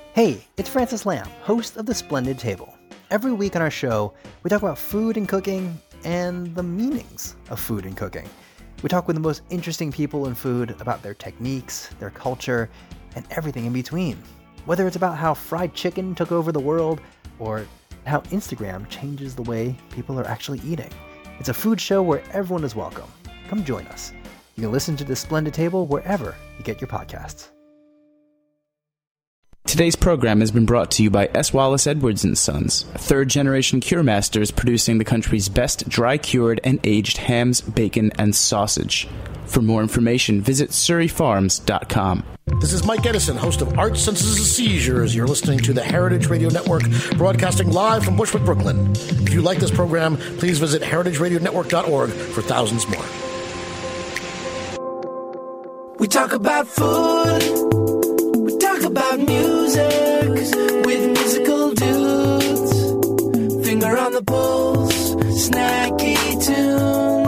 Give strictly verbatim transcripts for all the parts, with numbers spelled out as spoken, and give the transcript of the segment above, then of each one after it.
Hey, it's Francis Lamb, host of The Splendid Table. Every week on our show, we talk about food and cooking and the meanings of food and cooking. We talk with the most interesting people in food about their techniques, their culture, and everything in between. Whether it's about how fried chicken took over the world or how Instagram changes the way people are actually eating. It's a food show where everyone is welcome. Come join us. You can listen to The Splendid Table wherever you get your podcasts. Today's program has been brought to you by S. Wallace Edwards and Sons, a third-generation cure masters producing the country's best dry-cured and aged hams, bacon, and sausage. For more information, visit surrey farms dot com. This is Mike Edison, host of Art Senses and Seizures. You're listening to the Heritage Radio Network, broadcasting live from Bushwick, Brooklyn. If you like this program, please visit heritage radio network dot org for thousands more. We talk about food. We talk about music with musical dudes. Finger on the pulse, snacky tunes.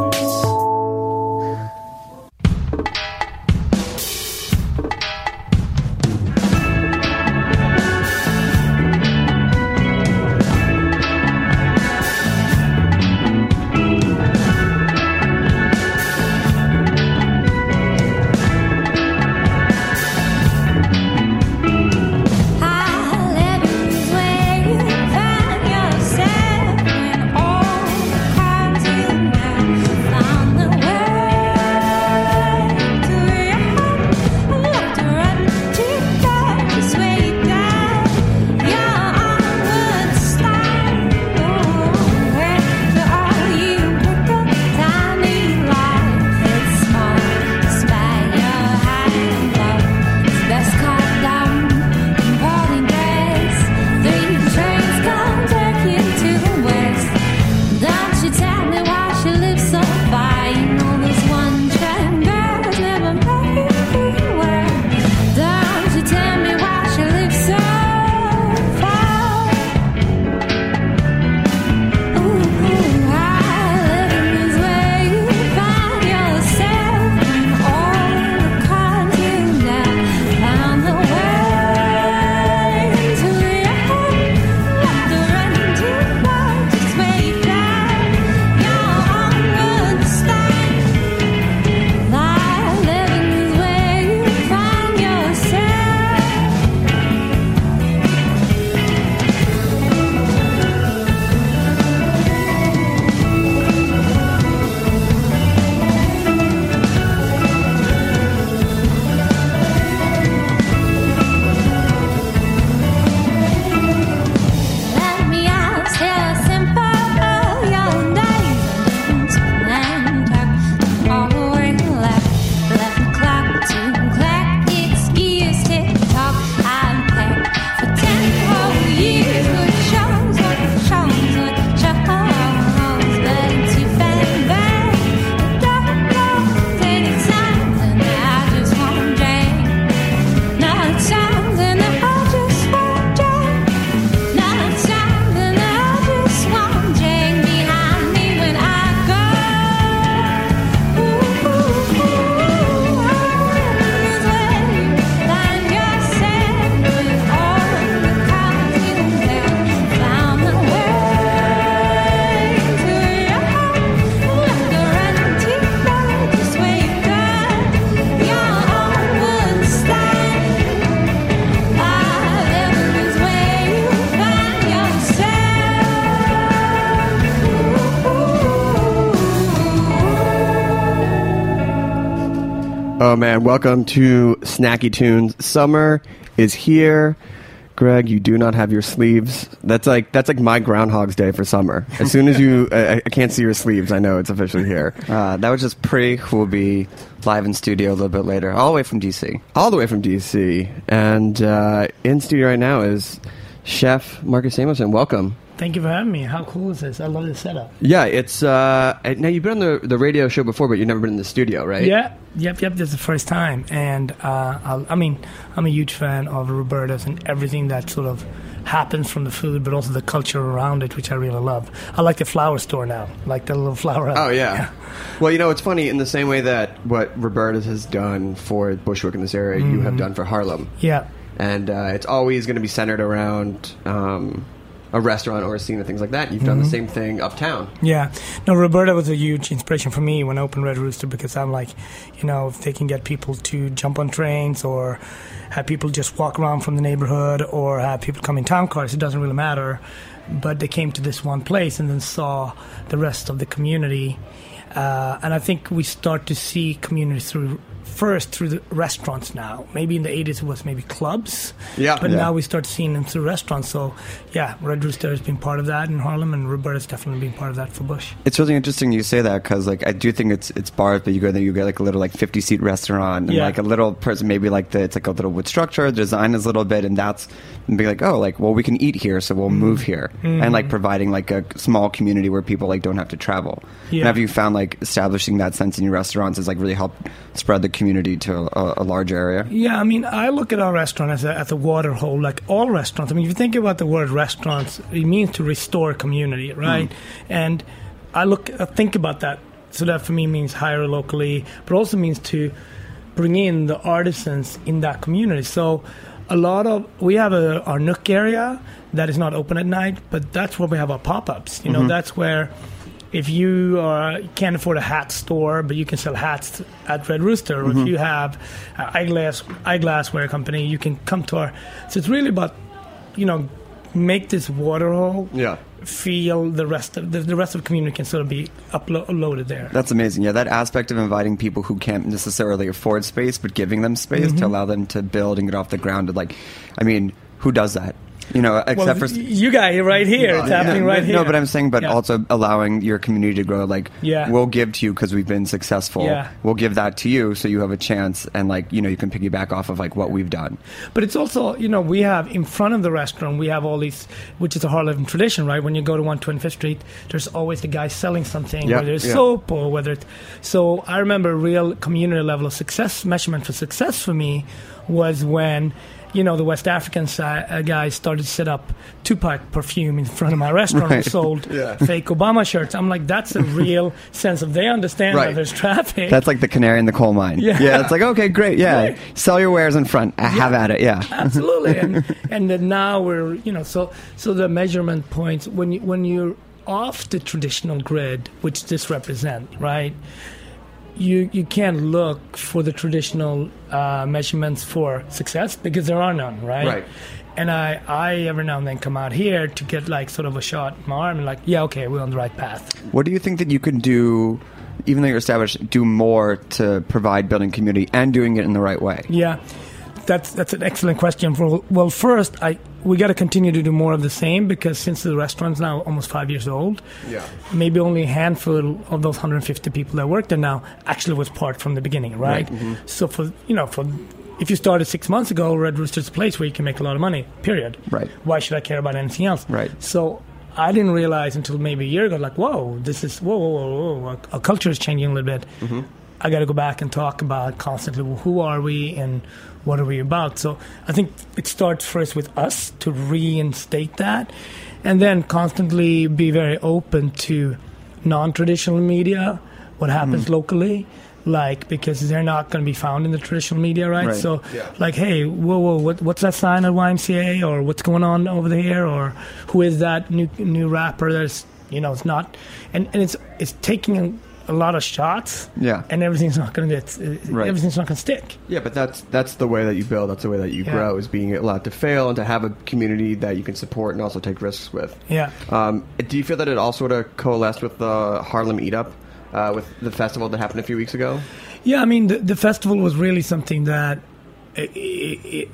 Oh man, welcome to Snacky Tunes. Summer is here. Greg, you do not have your sleeves. That's like that's like my Groundhog's Day for summer. As soon as you, I, I can't see your sleeves, I know it's officially here. Uh, that was just Pri, who will be live in studio a little bit later, all the way from D C. All the way from D C. And uh, in studio right now is Chef Marcus Samuelson. Welcome. Thank you for having me. How cool is this? I love this setup. Yeah, it's... Uh, now, you've been on the, the radio show before, but you've never been in the studio, right? Yeah, yep, yep. This is the first time. And, uh, I'll, I mean, I'm a huge fan of Roberta's and everything that sort of happens from the food, but also the culture around it, which I really love. I like the flower store now, like the little flower hut. Oh, yeah. yeah. Well, you know, it's funny, in the same way that what Roberta's has done for Bushwick in this area, mm. you have done for Harlem. Yeah. and uh, it's always going to be centered around um, a restaurant or a scene and things like that. You've done Mm-hmm. the same thing uptown. Yeah. No, Roberta was a huge inspiration for me when I opened Red Rooster, because I'm like, you know, if they can get people to jump on trains or have people just walk around from the neighborhood or have people come in town cars, it doesn't really matter. But they came to this one place and then saw the rest of the community. Uh, and I think we start to see community through first through the restaurants now. Maybe in the eighties it was maybe clubs, Yeah. but Yeah. now we start seeing them through restaurants. So yeah, Red Rooster has been part of that in Harlem, and Roberta's definitely been part of that for Bush. It's really interesting you say that, because like I do think it's it's bars, but you go there, you get like a little like fifty seat restaurant, and Yeah. like a little person, maybe like the it's like a little wood structure, the design is a little bit, and that's and be like, oh, like well we can eat here, so we'll move here, Mm-hmm. and like providing like a small community where people like don't have to travel. Yeah. And have you found like establishing that sense in your restaurants has like really helped spread the community to a, a large area? Yeah, I mean, I look at our restaurant as a, as a water hole, like all restaurants. I mean, if you think about the word restaurants, it means to restore community, right? And I look, I think about that. So that for me means hire locally, but also means to bring in the artisans in that community. So a lot of, we have a, our Nook area that is not open at night, but that's where we have our pop-ups. You know, that's where if you uh, can't afford a hat store, but you can sell hats at Red Rooster, or if you have an eyeglass eyeglassware company, you can come to our. So it's really about, you know, make this water hole Yeah. feel the rest of the, the rest of the community can sort of be uplo- uploaded there. That's amazing. Yeah, that aspect of inviting people who can't necessarily afford space, but giving them space Mm-hmm. to allow them to build and get off the ground. To like, I mean, who does that? You know, except well, for you guys right here, it's happening no, right no, here. No, but I'm saying, but Yeah. also allowing your community to grow. Like, Yeah. we'll give to you because we've been successful. Yeah. We'll give that to you so you have a chance, and like, you know, you can piggyback off of like what we've done. But it's also, you know, we have in front of the restaurant, we have all these, which is a Harlem tradition, right? When you go to one twenty-fifth Street, there's always the guy selling something, Yeah, whether it's yeah. soap or whether it's. So I remember a real community level of success, measurement for success for me was when, you know, the West African si- uh, guys started to set up Tupac perfume in front of my restaurant and Right. sold Yeah. fake Obama shirts. I'm like, that's a real sense of they understand Right. that there's traffic. That's like the canary in the coal mine. Yeah. it's like, okay, great. Yeah. Right. Sell your wares in front. Uh, Have at it. Yeah. Absolutely, and and then now we're, you know, so so the measurement points when you when you're off the traditional grid, which this represent, right? You you can't look for the traditional uh, measurements for success because there are none, right? Right. And I, I every now and then come out here to get like sort of a shot in my arm and like, yeah, okay, we're on the right path. What do you think that you can do, even though you're established, do more to provide building community and doing it in the right way? Yeah, that's that's an excellent question. For well, first, I we got to continue to do more of the same because since the restaurant's now almost five years old, Yeah. maybe only a handful of those one hundred fifty people that work there now actually was part from the beginning, right? So for you know for if you started six months ago, Red Rooster's a place where you can make a lot of money. Period. Right. Why should I care about anything else? Right. So I didn't realize until maybe a year ago, like, whoa, this is whoa, whoa, whoa, whoa. Our, our culture is changing a little bit. I got to go back and talk about constantly, well, who are we and what are we about? So I think it starts first with us to reinstate that, and then constantly be very open to non-traditional media, what happens locally, like because they're not going to be found in the traditional media, right? Right. So, Yeah. like, hey, whoa, whoa, what, what's that sign at Y M C A, or what's going on over there, or who is that new new rapper? That's you know, it's not, and, and it's it's taking a, a lot of shots, Yeah. and everything's not going to get, Right. everything's not going to stick. Yeah, but that's that's the way that you build. That's the way that you Yeah. grow. Is being allowed to fail and to have a community that you can support and also take risks with. Yeah. Um, do you feel that it all sort of coalesced with the Harlem Eat Up, uh, with the festival that happened a few weeks ago? Yeah, I mean, the, the festival was really something that it, it, it,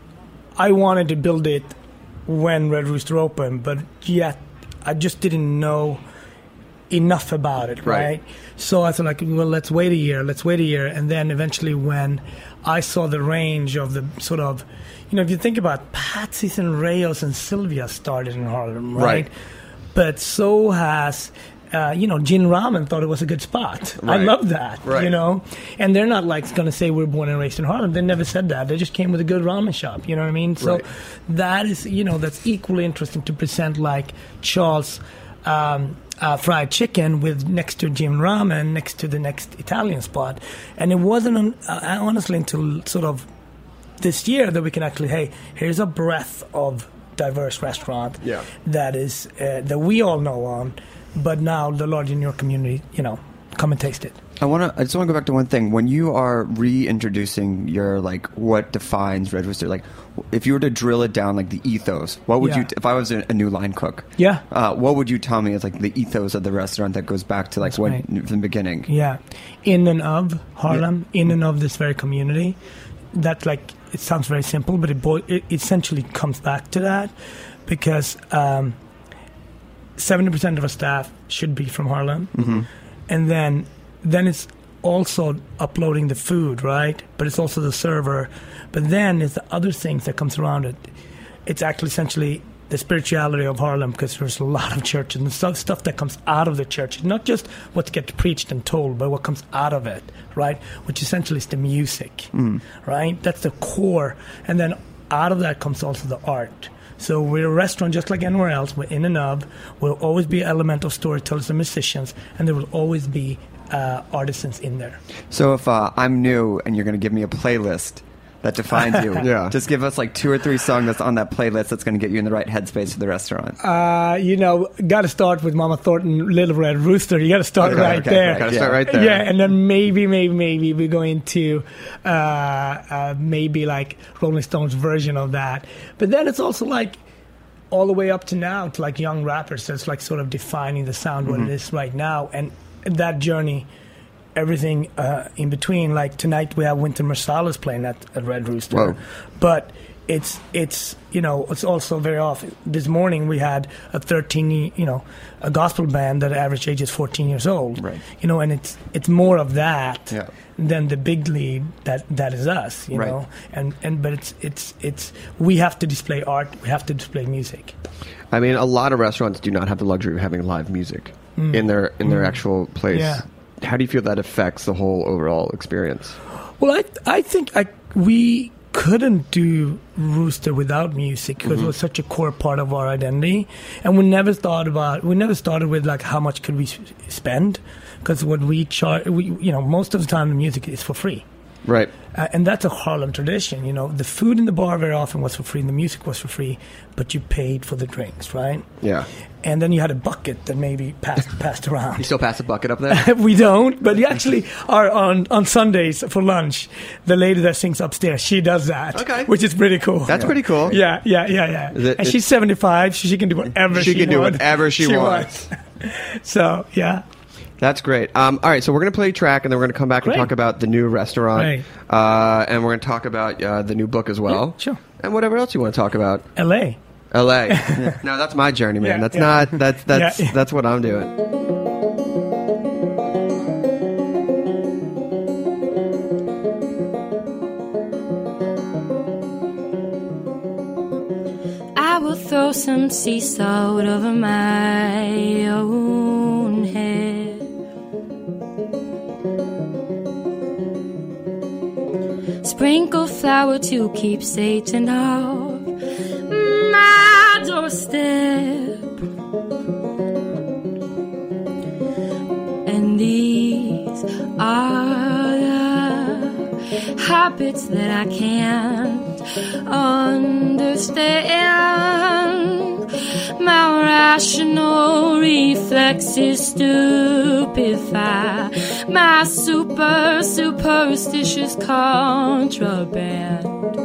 I wanted to build it when Red Rooster opened, but yet I just didn't know enough about it, right? Right. So I thought, like, well, let's wait a year, let's wait a year. And then eventually when I saw the range of the sort of, you know, if you think about Patsy's and Rayos and Sylvia started in Harlem, right? Right. But so has... Uh, you know, Gin Ramen thought it was a good spot. I Right. love that, Right. you know? And they're not like going to say we're born and raised in Harlem. They never said that. They just came with a good ramen shop, you know what I mean? So Right. that is, you know, that's equally interesting to present like Charles um, uh, fried chicken with next to Jim Ramen, next to the next Italian spot. And it wasn't, uh, honestly, until sort of this year that we can actually, hey, here's a breadth of diverse restaurant Yeah. that is uh, that we all know on, but now the large in your community, you know, come and taste it. I want to. I just want to go back to one thing. When you are reintroducing your like what defines Red Rooster, like if you were to drill it down, like the ethos, what would Yeah. you? If I was a, a new line cook, Yeah. uh, what would you tell me is like the ethos of the restaurant that goes back to like That's what right. from the beginning? Yeah, in and of Harlem, in and of this very community. That like it sounds very simple, but it, bo- it essentially comes back to that because um, seventy percent of our staff should be from Harlem, Mm-hmm. and then then it's also uploading the food, right? But it's also the server. But then it's the other things that comes around it. It's actually essentially the spirituality of Harlem because there's a lot of churches and stuff, stuff that comes out of the church. Not just what gets preached and told, but what comes out of it, right? Which essentially is the music, Mm. right? That's the core. And then out of that comes also the art. So we're a restaurant just like anywhere else. We're in and of. We'll always be elemental storytellers and musicians, and there will always be uh, artisans in there. So if uh, I'm new and you're going to give me a playlist that defines you, Yeah. just give us like two or three songs that's on that playlist that's going to get you in the right headspace for the restaurant. Uh, you know, got to start with Mama Thornton, Little Red Rooster. You got to start Okay, right okay, there. okay. Gotta Yeah. start right there. Yeah, and then maybe, maybe, maybe we go into uh, uh, maybe like Rolling Stones version of that. But then it's also like all the way up to now to like young rappers. So it's like sort of defining the sound what Mm-hmm. it is right now, and that journey. Everything uh, in between. Like tonight, we have Wynton Marsalis playing at, at Red Rooster, Whoa. but it's it's you know it's also very often. This morning we had a thirteen you know a gospel band that average age is fourteen years old, Right. You know, and it's it's more of that Yeah. than the big lead that that is us, you Right. know, and and but it's it's it's we have to display art, we have to display music. I mean, a lot of restaurants do not have the luxury of having live music in their in their actual place. Yeah. How do you feel that affects the whole overall experience? Well, I I think I we couldn't do Rooster without music because it was such a core part of our identity, and we never thought about we never started with like how much could we s- spend because what we charge we you know most of the time the music is for free. Right. Uh, and that's a Harlem tradition, you know. The food in the bar very often was for free, and the music was for free, but you paid for the drinks, right? Yeah. And then you had a bucket that maybe passed passed You around. still pass a bucket up there? We don't, but you actually are on on Sundays for lunch. The lady that sings upstairs, she does that, Okay. which is pretty cool. That's pretty cool. Yeah, yeah, yeah, yeah. Is it- and it- she's seventy-five, so she can do whatever she, She can do wants. whatever she wants. So yeah. That's great. Um, all right, so we're going to play a track, and then we're going to come back Great. and talk about the new restaurant. Great. Uh, and we're going to talk about uh, the new book as well. Yeah, sure. And whatever else you want to talk about. L A. L A. No, that's my journey, man. Yeah, that's yeah. not, that's, that's, Yeah. that's what I'm doing. I will throw some sea salt over my own head. Sprinkle flour to keep Satan off my doorstep. And these are the habits that I can't understand. My rational reflexes stupefy my super superstitious contraband.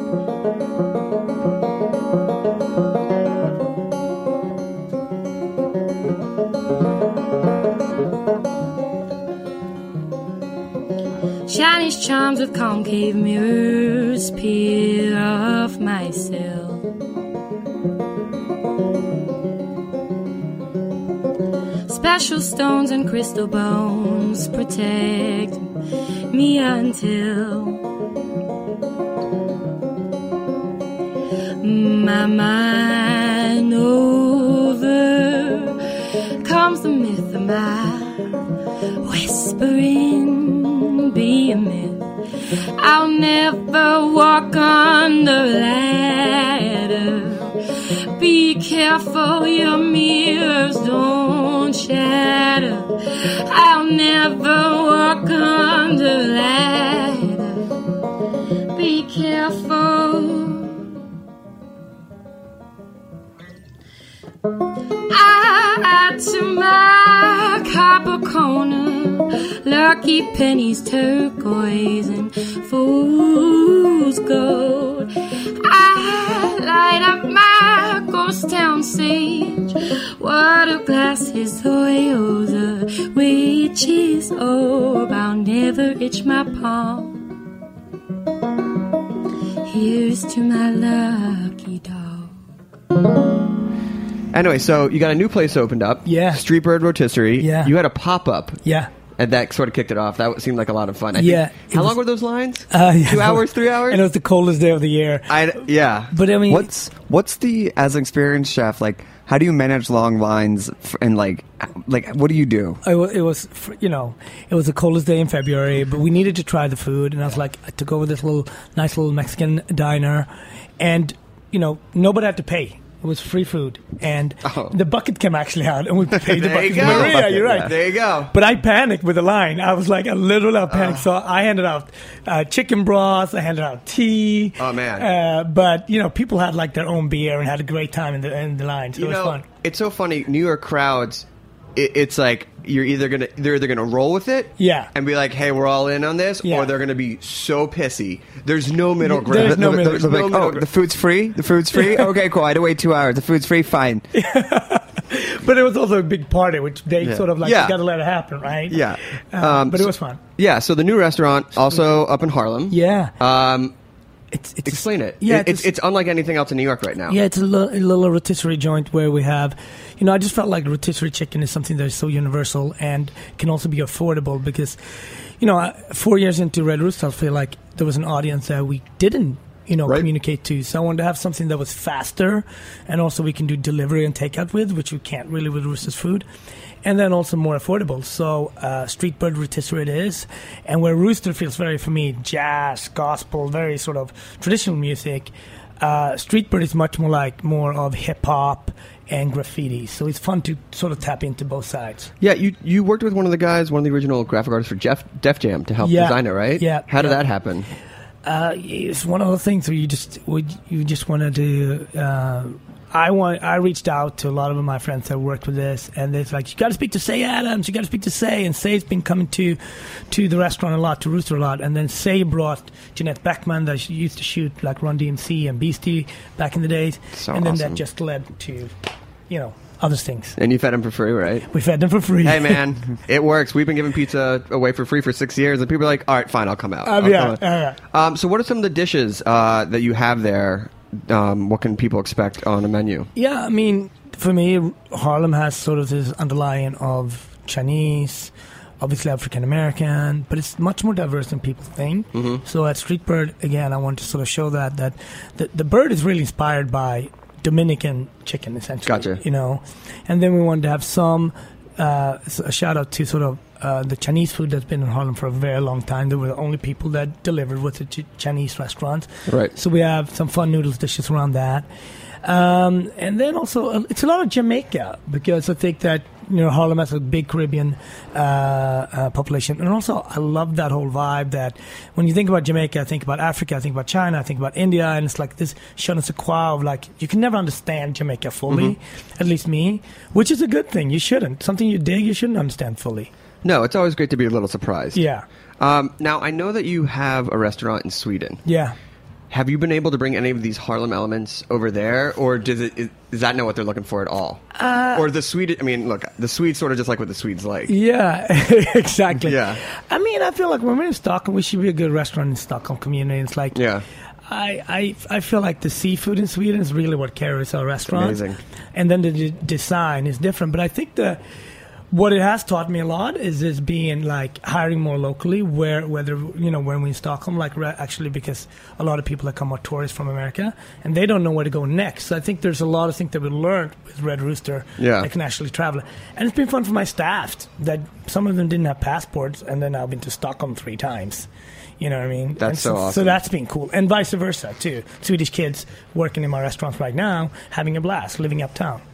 Chinese charms with concave mirrors peel off my sill. Special stones and crystal bones protect me until my mind overcomes the myth of my whispering be a myth. I'll never walk on the ladder. Be careful, your mirrors don't shatter. I'll never walk on the ladder. Be careful. I add to my copper corner lucky pennies, turquoise, and fool's gold. I light up my ghost town sage, water glasses, oil, the witch's orb. I'll never itch my palm. Here's to my lucky dog. Anyway, so you got a new place opened up. Yeah. Street Bird Rotisserie. Yeah. You had a pop-up. Yeah. And that sort of kicked it off. That seemed like a lot of fun. I Yeah, Think, it how was- long were those lines? Uh, yeah. Two hours, three hours? And it was the coldest day of the year. I, yeah. But I mean, What's what's the as an experienced chef like? How do you manage long lines f- and like like what do you do? It was, it was, fr- you know, it was the coldest day in February, but we needed to try the food, and I was like, I took over this little, nice little Mexican diner, and you know, nobody had to pay. It was free food, and Oh. the bucket came actually out, and we paid the There you bucket. go. Maria, Bucket, you're right. yeah. There you go. But I panicked with the line. I was like, I literally I panicked. Oh. So I handed out uh, chicken broth. I handed out tea. Oh, man. Uh, but you know, people had like their own beer and had a great time in the in the line. So You it was know, fun. it's so funny. New York crowds, it, it's like you're either gonna they're either gonna roll with it, Yeah. and be like, "Hey, we're all in on this," Yeah. or they're gonna be so pissy. There's no middle There's ground. no They're- middle- they're There's like, no oh, middle the ground. food's free. The food's free. Okay, cool. I had to wait two hours. The food's free. Fine. But it was also a big party, which they Yeah. sort of like, Yeah. you got to let it happen, right? Yeah. Uh, Um, but it so- was fun. Yeah. So the new restaurant also up in Harlem. Yeah. Um, It's, it's explain it. Yeah, It- it's it's- it's unlike anything else in New York right now. Yeah, it's a, li- a little rotisserie joint where we have, you know, I just felt like rotisserie chicken is something that is so universal and can also be affordable because, you know, uh, four years into Red Rooster, I feel like there was an audience that we didn't, you know, Right. communicate to. So I wanted to have something that was faster and also we can do delivery and takeout with, which we can't really with Rooster's food. And then also more affordable. So uh, Street Bird Rotisserie it is. And where Rooster feels very, for me, jazz, gospel, very sort of traditional music, uh, Street Bird is much more like more of hip-hop and graffiti. So it's fun to sort of tap into both sides. Yeah, you you worked with one of the guys, one of the original graphic artists for Jeff Def Jam to help Yeah. design it, right? Yeah. How did Yeah. that happen? Uh, it's one of the things where you just would you just wanted to. Uh, I want. I reached out to a lot of my friends that worked with this, and they're like, "You got to speak to Say Adams. You got to speak to Say." And Say's been coming to to the restaurant a lot, to Rooster a lot. And then Say brought Jeanette Beckman, that she used to shoot like Run D M C and Beastie back in the days, So and then awesome. that just led to, you know, other things. And you fed him for free, right? We fed them for free. Hey man, it works. We've been giving pizza away for free for six years, and people are like, "All right, fine, I'll come out." Um, I'll yeah, come out." yeah, Um, so, what are some of the dishes uh, that you have there? Um, what can people expect on a menu? Yeah, I mean, for me, Harlem has sort of this underlying of Chinese, obviously African American, but it's much more diverse than people think. Mm-hmm. So at Street Bird, again, I want to sort of show that that the, the bird is really inspired by Dominican chicken, essentially. Gotcha. You know, and then we wanted to have some uh, a shout out to sort of. Uh, the Chinese food that's been in Harlem for a very long time. They were the only people that delivered with the ch- Chinese restaurants. Right. So we have some fun noodles dishes around that. Um, and then also, uh, it's a lot of Jamaica because I think that, you know, Harlem has a big Caribbean uh, uh, population. And also, I love that whole vibe that when you think about Jamaica, I think about Africa, I think about China, I think about India, and it's like this je ne sais quoi of like, you can never understand Jamaica fully, at least me, which is a good thing. You shouldn't. Something you dig, you shouldn't understand fully. No, it's always great to be a little surprised. Yeah. Um, now, I know that you have a restaurant in Sweden. Yeah. Have you been able to bring any of these Harlem elements over there, or does it is, does that know what they're looking for at all? Uh, or the Swede? I mean, look, the Swedes sort of just like what the Swedes like. Yeah, exactly. Yeah. I mean, I feel like when we're in Stockholm, we should be a good restaurant in Stockholm community. It's like, Yeah. I, I, I feel like the seafood in Sweden is really what carries our restaurant. amazing. And then the d- design is different. But I think the what it has taught me a lot is is being like hiring more locally, where whether you know when we're in Stockholm, like re- actually because a lot of people that come are tourists from America and they don't know where to go next. So I think there's a lot of things that we learned with Red Rooster Yeah. that can actually travel, and it's been fun for my staff that some of them didn't have passports, and then I've been to Stockholm three times. You know what I mean? That's And so awesome. So that's been cool, and vice versa too. Swedish kids working in my restaurants right now, having a blast, living uptown.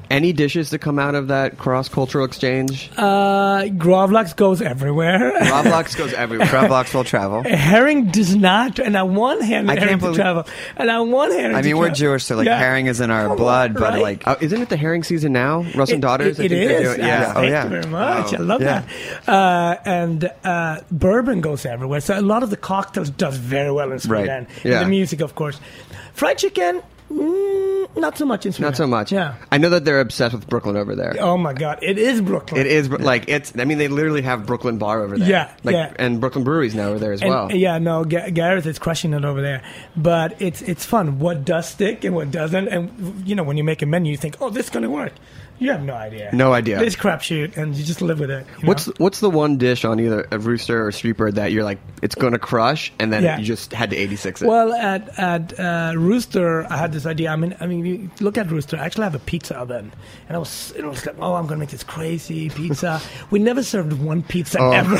Any dishes that come out of that cross-cultural exchange? Uh, gravlax goes everywhere. Gravlax goes everywhere. Gravlax will travel. Herring does not, and I want herring, I can't herring to believe- travel, and I want herring. I to mean, we're travel. Jewish, so like Yeah. herring is in our Come blood, on, but right? like Uh, isn't it the herring season now? Russ and It- Daughters? I It, it think they're is. doing- Yeah. Uh, Oh, Thank yeah. you very much. Oh, I love yeah. that. Uh, and uh, bourbon goes everywhere. So a lot of the cocktails does very well in Sweden. Right. And Yeah. the music, of course. Fried chicken, mm, not so much in Sweden. Not so much. Yeah. I know that they're obsessed with Brooklyn over there. Oh my God, it is Brooklyn. It is Bro- like it's. I mean, they literally have Brooklyn Bar over there. Yeah, like, yeah. and Brooklyn Breweries now over there as And, well. Yeah, no, Ga- Gareth is crushing it over there. But it's it's fun. What does stick and what doesn't, and you know when you make a menu, you think, oh, this is gonna work. You have no idea. No idea. This crapshoot, and you just live with it. you What's know? what's the one dish on either a Rooster or Street Bird that you're like it's gonna crush, and then Yeah. you just had to eighty-six it? Well, at at uh, Rooster, I had this idea. I mean, I mean, you look at Rooster. I actually have a pizza oven, and I was, it was like, oh, I'm gonna make this crazy pizza. We never served one pizza Oh. ever,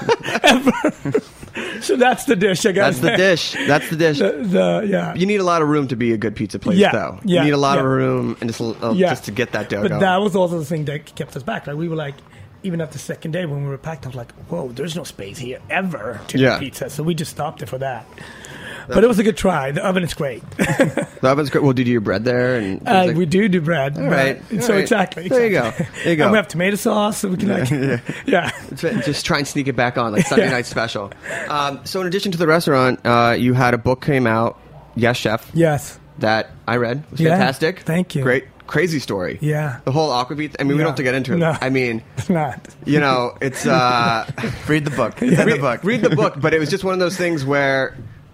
ever. So that's the dish. I got That's the dish. That's the dish. The, the yeah. You need a lot of room to be a good pizza place, Yeah, though. yeah, you need a lot of yeah. room and just, uh, Yeah. just to get that dough But going. that was also the thing that kept us back. Like we were like, even at the second day when we were packed, I was like, whoa, there's no space here ever to Yeah. do pizza. So we just stopped it for that. But it was a good try. The oven is great. The oven's great. Well, did you do your bread there? And Uh, like- we do do bread. All right, but- all so right. exactly, There you exactly. go. There you go. And we have tomato sauce, so we can like, yeah. just try and sneak it back on, like Sunday Yeah. night special. Um, so, in addition to the restaurant, uh, you had a book came out, Yes Chef, Yes. that I read. It was Yeah, fantastic. thank you. Great, crazy story. Yeah. The whole aquavit. I mean, we Yeah. don't have to get into it. No. I mean, It's not. you know, it's uh, read the book. Read the read, book. read the book. But it was just one of those things where,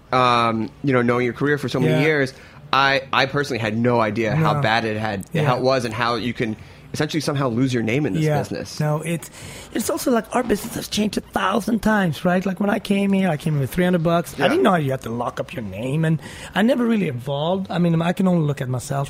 um, you know, knowing your career for so many Yeah. years, I, I personally had no idea how No. bad it had, Yeah. how it was, and how you can essentially somehow lose your name in this yeah. business. No, it's it's also like our business has changed a thousand times, right? Like when I came here, I came in with three hundred bucks. Yeah. I didn't know you had to lock up your name, and I never really evolved. I mean, I can only look at myself.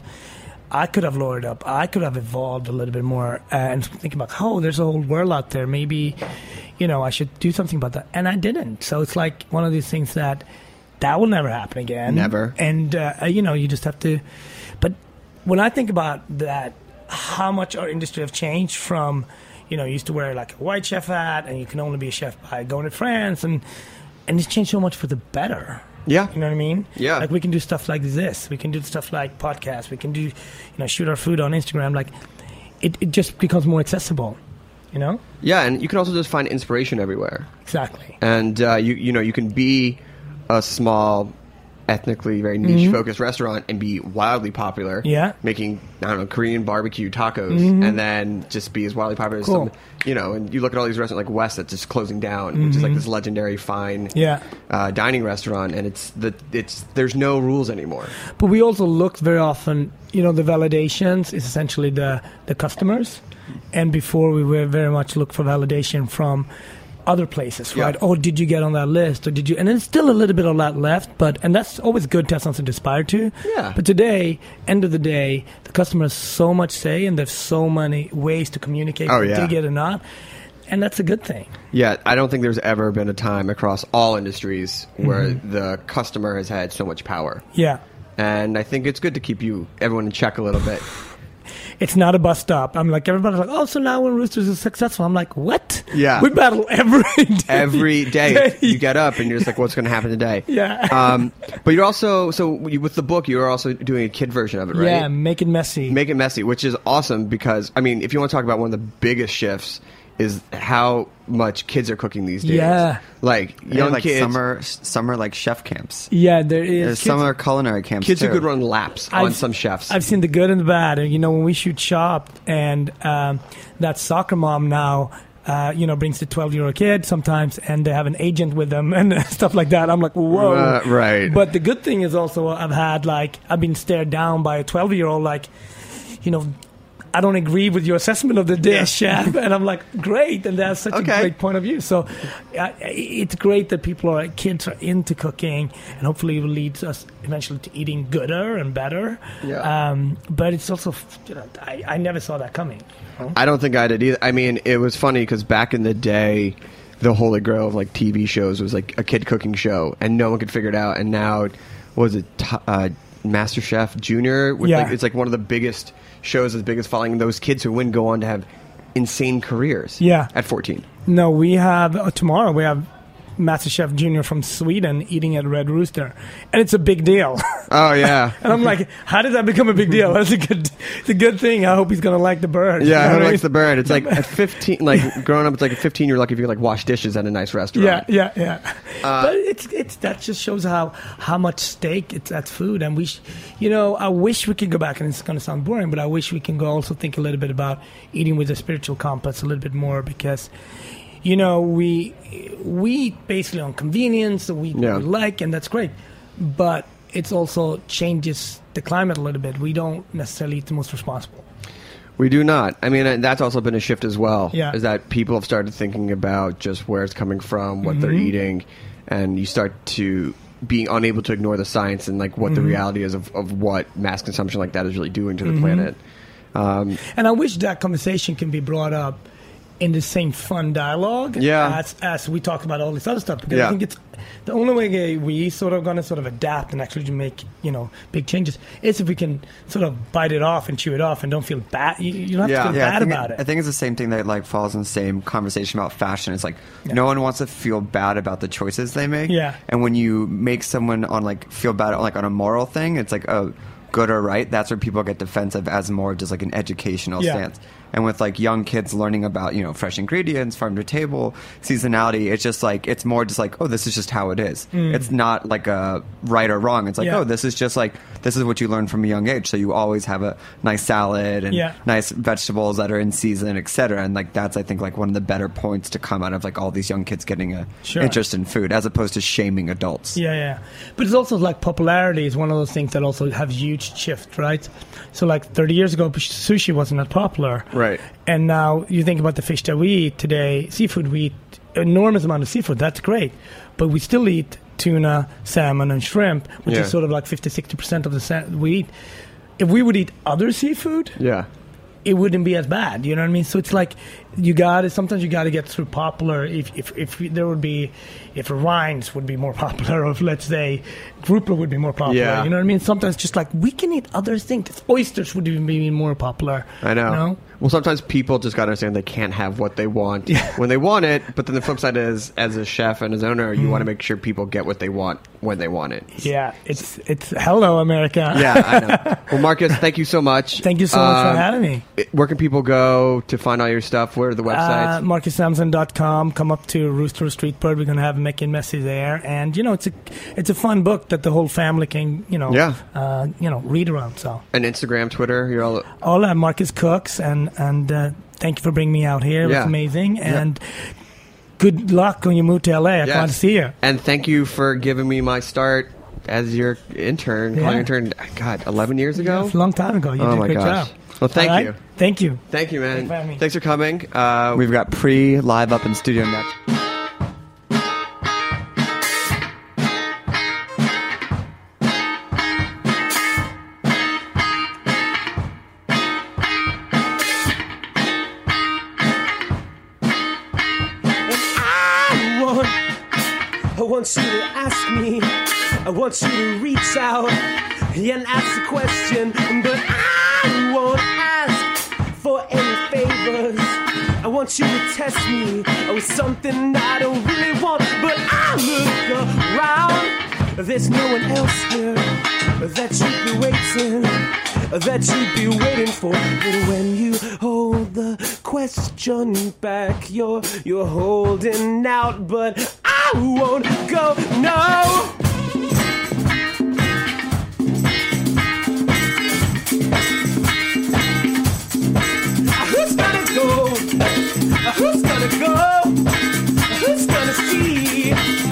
I could have lowered up. I could have evolved a little bit more uh, and think about, oh, there's a whole world out there. Maybe, you know, I should do something about that. And I didn't. So it's like one of these things that that will never happen again. Never. And, uh, you know, you just have to. But when I think about that, how much our industry have changed from, you know, you used to wear like a white chef hat and you can only be a chef by going to France. And, and it's changed so much for the better. Yeah. You know what I mean? Yeah. Like we can do stuff like this. We can do stuff like podcasts. We can do, you know, shoot our food on Instagram. Like it, it just becomes more accessible, you know? Yeah, and you can also just find inspiration everywhere. Exactly. And uh, you you know you can be a small, ethnically very niche focused restaurant and be wildly popular. Mm-hmm. Yeah. making I don't know Korean barbecue tacos, and then just be as wildly popular as Mm-hmm. Cool. some. You know, and you look at all these restaurants like West that's just closing down, which is like this legendary fine Mm-hmm. Yeah. uh, dining restaurant, and it's the it's there's no rules anymore. But we also look very often, you know, the validations is essentially the, the customers. And before we were very much look for validation from other places, right? Yeah. Oh, did you get on that list? Or did you? And there's still a little bit of that left, but, and that's always good to have something to aspire to. Yeah. But today, end of the day, the customer has so much say and there's so many ways to communicate Oh, if yeah. they get or not. And that's a good thing. Yeah, I don't think there's ever been a time across all industries where Mm-hmm. the customer has had so much power. Yeah. And I think it's good to keep you everyone in check a little bit. It's not a bus stop. I'm like, everybody's like, oh, so now when Roosters is successful, I'm like, what? Yeah. We battle every day. Every day you get up and you're just like, what's going to happen today? Yeah. Um, but you're also so you, with the book, you're also doing a kid version of it, right? Yeah, make it messy. Make it messy, which is awesome because I mean, if you want to talk about one of the biggest shifts, is how much kids are cooking these days. Yeah. like They have, young like kids. summer summer like chef camps. yeah, there is. There's kids- summer culinary camps Kids too. who could run laps on I've- some chefs. I've seen the good and the bad. And, you know, when we shoot Shop and um, that soccer mom now, uh, you know, brings the twelve-year-old kid sometimes and they have an agent with them and stuff like that. I'm like, whoa. Uh, right. But the good thing is also I've had, like, I've been stared down by a twelve-year-old, like, you know, I don't agree with your assessment of the dish, chef. And I'm like, great. And that's such Okay. a great point of view. So uh, it's great that people are, kids are into cooking and hopefully it will lead us eventually to eating gooder and better. Yeah. Um, but it's also, you know, I, I never saw that coming. I don't think I did either. I mean, it was funny because back in the day, the holy grail of like T V shows was like a kid cooking show, and no one could figure it out. And now, what was it? T- uh, MasterChef Junior. With Yeah. like, it's like one of the biggest shows, the biggest following. Those kids who win go on to have insane careers. Yeah. At fourteen. No, we have uh, tomorrow. We have MasterChef Junior from Sweden eating at Red Rooster, and it's a big deal. Oh yeah. And I'm like, how did that become a big deal? That's a good, it's a good thing. I hope he's gonna like the bird. Yeah, You know who what I likes the mean? bird? It's like at fifteen, like growing up, it's like at fifteen, you're lucky if you can like wash dishes at a nice restaurant. Yeah, yeah, yeah. Uh, but it's it's that just shows how how much stake it's at food, and we, sh- you know, I wish we could go back, and it's gonna sound boring, but I wish we can go also think a little bit about eating with a spiritual compass a little bit more because. You know, we we eat basically on convenience, we, Yeah. we like, and that's great. But it's also changes the climate a little bit. We don't necessarily eat the most responsible. We do not. I mean, that's also been a shift as well. Yeah. Is that people have started thinking about just where it's coming from, what they're Mm-hmm. eating, and you start to be unable to ignore the science and like what the Mm-hmm. reality is of, of what mass consumption like that is really doing to the planet. Um, And I wish that conversation can be brought up in the same fun dialogue Yeah. as, as we talk about all this other stuff. Because Yeah. I think it's the only way we sort of going to sort of adapt and actually make, you know, big changes is if we can sort of bite it off and chew it off and don't feel bad. You, you don't have Yeah. to feel Yeah, I bad think about it, it. I think it's the same thing that like falls in the same conversation about fashion. It's like Yeah. no one wants to feel bad about the choices they make. Yeah. And when you make someone on like feel bad on like on a moral thing, it's like oh good or right. That's where people get defensive as more just like an educational Yeah. stance. And with like young kids learning about you know fresh ingredients, farm to table, seasonality, it's just like it's more just like oh this is just how it is. It's not like a right or wrong. It's like Mm. Yeah. oh this is just like this is what you learn from a young age. So you always have a nice salad and Yeah. nice vegetables that are in season, et cetera. And like that's I think like one of the better points to come out of like all these young kids getting a Sure. interest in food as opposed to shaming adults. Yeah, yeah. But it's also like popularity is one of those things that also have huge shift, right? So like thirty years ago, sushi wasn't that popular. Right. And now you think about the fish that we eat today, seafood, we eat enormous amount of seafood. That's great. But we still eat tuna, salmon, and shrimp, which Yeah. is sort of like fifty, sixty percent of the sa- we eat. If we would eat other seafood, yeah. it wouldn't be as bad. You know what I mean? So it's like you got to sometimes you got to get through popular. If if if there would be, if rinds would be more popular, or if let's say grouper would be more popular. Yeah. You know what I mean? Sometimes just like we can eat other things. Oysters would even be more popular. I know. You know? Well, sometimes people just got to understand they can't have what they want when they want it. But then the flip side is, as a chef and as owner, you want to make sure people get what they want when they want it. Yeah, it's it's hello America. Yeah, I know. Well, Marcus, thank you so much. Thank you so much Um, for having me. Where can people go to find all your stuff? Where are the websites? Uh, Marcus Samson dot com. Come up to Rooster Street Bird. We're going to have Mickey and Messi there, and you know it's a it's a fun book that the whole family can you know Yeah. uh, you know read around. So And Instagram, Twitter, you're all. all uh, Marcus Cooks, and and uh, thank you for bringing me out here. It Yeah. was amazing, and good luck when you move to L A. I Yes. can't see you. And thank you for giving me my start as your intern, Yeah. calling intern. God, eleven years ago. It's a long time ago. You Oh did a my great gosh. job. Well, thank All right? you. Thank you. Thank you, man. Thanks for having me. Thanks for coming. Uh, We've got pre live up in studio next. I want, I want you to ask me, I want you to reach out and ask a question, but I won't ask for any favors. I want you to test me with something I don't really want, but I look around, there's no one else here that you'd be waiting, that you'd be waiting for. But when you hold the question back, you're you're holding out, but I won't go. No. Who's gonna go? Who's gonna go? Who's gonna see?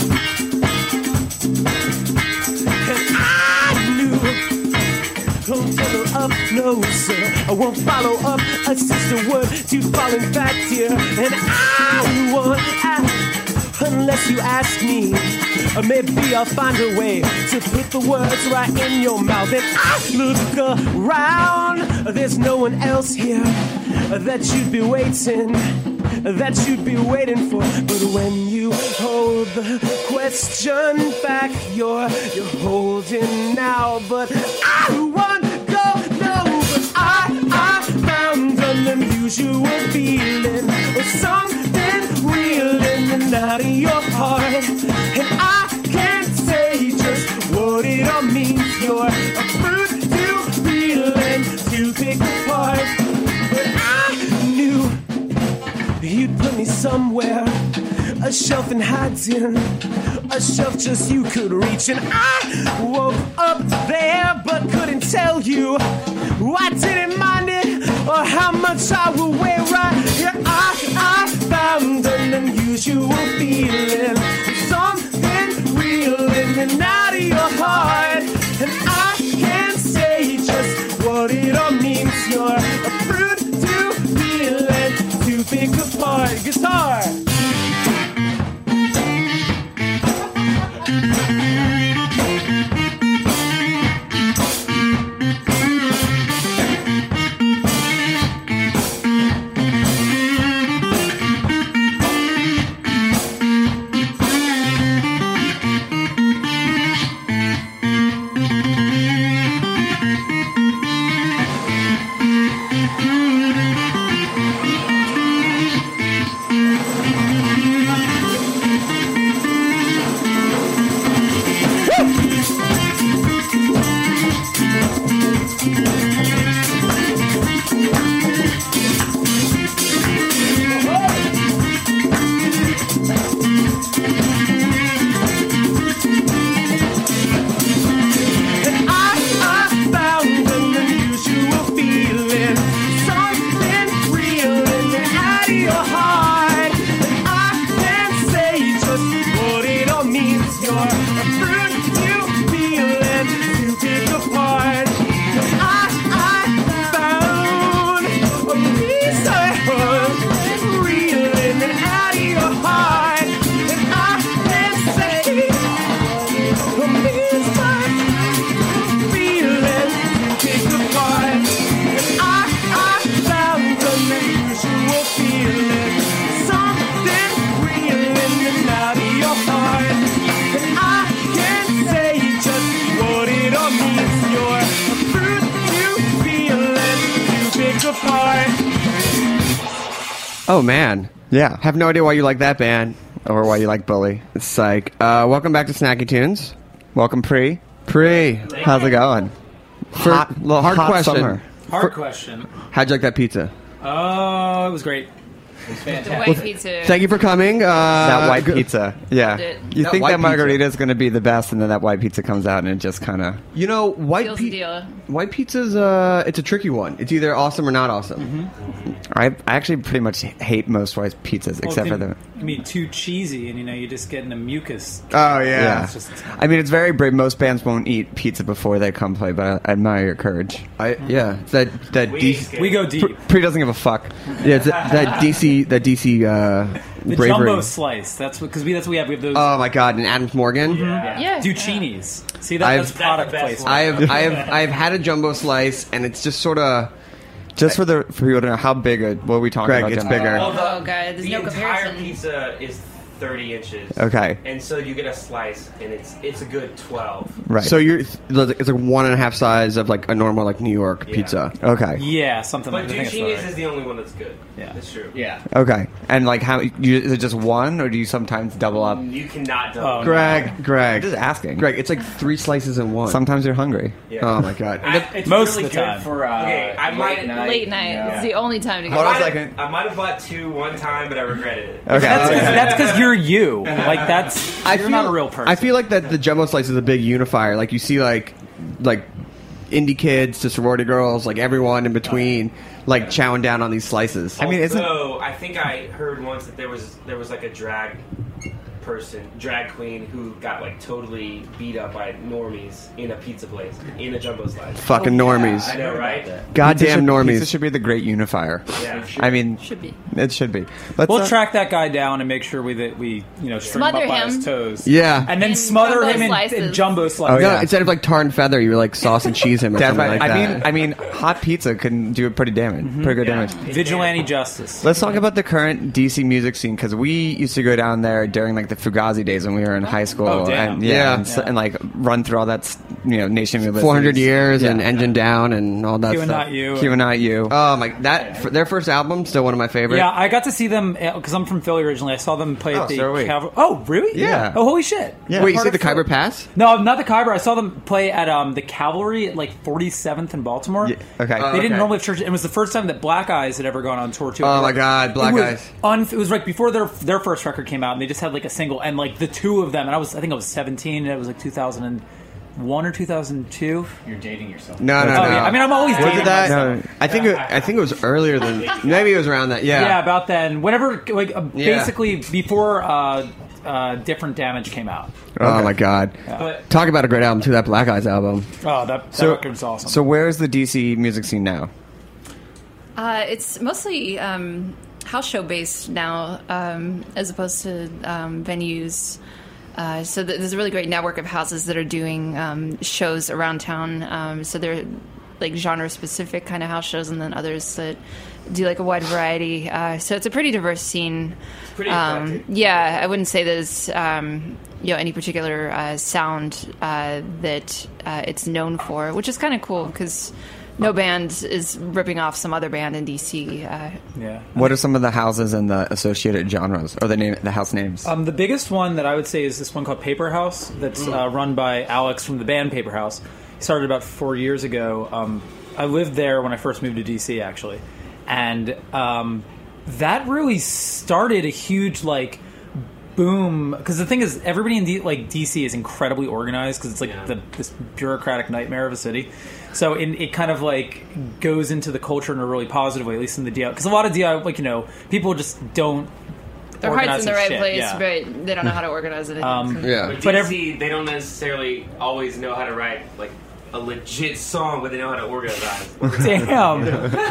And I knew. Don't follow up, no sir. I won't follow up a sister word to fall in fact here. And I won't ask unless you ask me. Or maybe I'll find a way to put the words right in your mouth. And I look around, there's no one else here that you'd be waiting, that you'd be waiting for. But when you hold the question back, you're you're holding now. But I won't go, no. But I I found an unusual feeling, or something real in the night of your heart, and I can't say just what it all means. You're a fruit to peel and to pick apart, but I knew you'd put me somewhere, a shelf in hiding, a shelf just you could reach. And I woke up there but couldn't tell you I didn't mind it or how much I would weigh right here. I, I found an unusual feeling, something real in the night of your heart, and I can't say just what it all means. You're a fruit to peel and to pick apart. Guitar. Oh, man. Yeah. Have no idea why you like that band. Or why you like Bully. It's like, uh, welcome back to Snacky Tunes. Welcome, Pre. Pre. How's it going? For, Hot, little hard hot question. summer. Hard question. How'd you like that pizza? Oh, it was great. It was The fantastic. white pizza. Thank you for coming. Uh, That white good- pizza. Yeah. Loved it. You That think white that pizza. margarita is going to be the best, and then that white pizza comes out, and it just kind of... You know, white Seals the pizza. deal. White pizza's uh, it's a tricky one. It's either awesome or not awesome. I, I actually pretty much hate most white pizzas, Well, except it for can the... be too cheesy, and you know, you just get into mucus. Oh Yeah. It's just- I mean, it's very brave. Most bands won't eat pizza before they come play, but I, I admire your courage. I yeah. It's that that D C. we go deep. Pre, Pre doesn't give a fuck. Yeah, it's that, that D C. That D C. Uh, the bravery. jumbo slice. That's what because we that's what we have. We have those Oh my god! And Adams Morgan. yeah. Yeah. Duccinis. See that, I've- that's product placement. I have I have I have had a jumbo slice, and it's just sort of. Just for the for people to know how big, a, what are we talking Greg, about? it's Jimbo? bigger. Oh, God. There's the no entire comparison. pizza is thirty inches. Okay. And so you get a slice, and it's it's a good twelve. Right. So you're it's like one and a half size of like a normal like New York Yeah. pizza. Okay. yeah, something But like that. I think it's Duccinis right. is the only one that's good. Yeah. That's true. Yeah. Okay. And like, how you, is it just one, or do you sometimes double up? You cannot double. Oh, no. Greg, Greg, I'm just asking. Greg. It's like three slices in one. Sometimes you're hungry. Yeah. Oh my god. I, It's Most really of the good time. for uh, Okay, I might- late night. Late night. Yeah. It's the only time to Hold go. on a I might second. have- I might have bought two one time, but I regretted it. Okay. That's okay. that's because you're you. Like that's I you're feel, not a real person. I feel like that the jumbo slice is a big unifier. Like you see, like like indie kids to sorority girls, like everyone in between, like chowing down on these slices. I mean, isn't Although, I think I heard once that there was there was like a drag person, drag queen, who got like totally beat up by normies in a pizza place in a jumbo slice. Fucking normies. I know, right? Goddamn Pizza should, normies. Pizza should be the great unifier. Yeah. I mean, Should be. it should be. Let's, We'll uh, track that guy down and make sure we that we you know string him Smother up by him. his toes. Yeah. and then In smother jumbo him in, in slices. jumbo slices. Oh, No, yeah. instead of like tar and feather, you like sauce and cheese him or That's something right. like I that. mean, I mean, hot pizza can do pretty damage, Mm-hmm. pretty good damage. Vigilante justice. Let's talk about the current D C music scene, because we used to go down there during like the Fugazi days when we were in high school. Oh, damn. And, yeah, Yeah. And, so- and, like run through all that, s- you know, Nation of Ulysses. four hundred years Yeah. and Engine Down and all that You and stuff. not you. Q and Not You. Oh my! That for their first album, still one of my favorite. Yeah, I got to see them because I'm from Philly originally. I saw them play Oh, at the so are we. Caval- Oh, really? Yeah. Oh, holy shit. Yeah. Wait, you Part see of the Philly. Khyber Pass? No, not the Khyber. I saw them play at um, the Cavalry at like forty-seventh in Baltimore. Yeah, okay. They didn't okay. normally have church. It was the first time that Black Eyes had ever gone on tour too. Oh my God, Black it was Eyes. Un- it was like before their their first record came out, and they just had like a single, and like the two of them. And I was, I think I was seventeen, and it was like two thousand one or two thousand two. You're dating yourself. No, no, Oh no. yeah, I mean I'm always Was dating it that? myself. No. I think it, I think it was earlier than maybe it was around that. Yeah. Yeah, about then. Whenever, like, uh, Yeah. basically before uh, uh, Different Damage came out. Oh my God! But Talk about a great album too. That Black Eyes album. Oh, that, that So, record's awesome. so where's the D C music scene now? Uh, it's mostly um, house show based now, um, as opposed to um, venues. Uh, so th- there's a really great network of houses that are doing um, shows around town. Um, so they're like genre specific kind of house shows, and then others that do like a wide variety. Uh, so it's a pretty diverse scene. pretty Um, eclectic. yeah, I wouldn't say there's um, you know any particular uh, sound uh, that uh, it's known for, which is kind of cool because no band is ripping off some other band in D C. Uh, yeah. What are some of the houses and the associated genres, or the name, the house names? Um, the biggest one that I would say is this one called Paper House that's uh, run by Alex from the band Paper House. He started about four years ago. Um, I lived there when I first moved to D C, actually. And um, that really started a huge, like, boom. Because the thing is, everybody in D- like D C is incredibly organized because it's like Yeah. the, this bureaucratic nightmare of a city. So it, it kind of like goes into the culture in a really positive way, at least in the D I Y. Because a lot of D I Y, like, you know, people just don't their organize heart's in the their right shit. place, Yeah. but they don't know how to organize it. Um, Yeah. But But D C, every- they don't necessarily always know how to write like a legit song, but they know how to organize. Damn.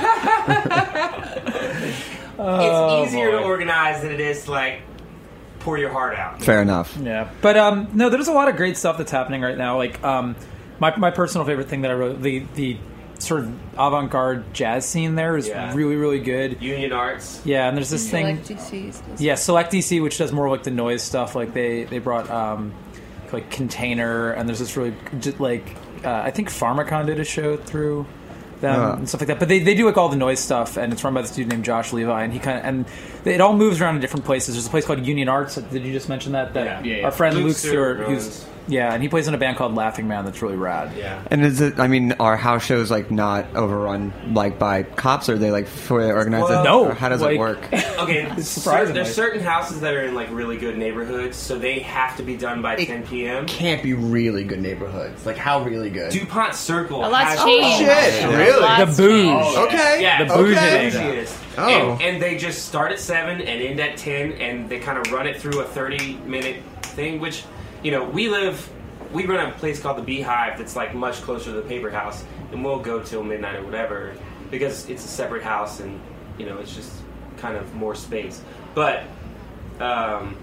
it's easier to organize than it is to like pour your heart out. Fair enough. Yeah, but um, no, there's a lot of great stuff that's happening right now. Like um, my my personal favorite thing that I wrote, the the sort of avant-garde jazz scene there is Yeah. really really good. Union Arts. Yeah, and there's this thing. Select D Cs. Yeah, Select D C, which does more like the noise stuff. Like they they brought um, like Container, and there's this really just like uh, I think Pharmacon did a show through them Uh. and stuff like that. But they, they do like all the noise stuff, and it's run by this dude named Josh Levi, and he kind of and it all moves around in different places. There's a place called Union Arts. Did you just mention that? That Yeah. Yeah, yeah. our friend Luke Luke, Stewart Stewart, who's runs. yeah, and he plays in a band called Laughing Man. That's really rad. Yeah. And is it? I mean, are house shows like not overrun like by cops? Or are they like fully organized? Well, No, Or how does like- it work? Okay, cer- surprisingly. there's certain houses that are in like really good neighborhoods, so they have to be done by ten p.m. Can't be really good neighborhoods. Like how really good? DuPont Circle A lot's has changed. shit, A really? lot's The booze. changed. Okay. Yeah, The bougie okay. thing. Bougie-ist. Oh. And, and they just start at seven and end at ten, and they kind of run it through a thirty minute thing. Which, you know, we live, we run a place called the Beehive that's like much closer to the Paper House, and we'll go till midnight or whatever because it's a separate house, and you know, it's just kind of more space. But um,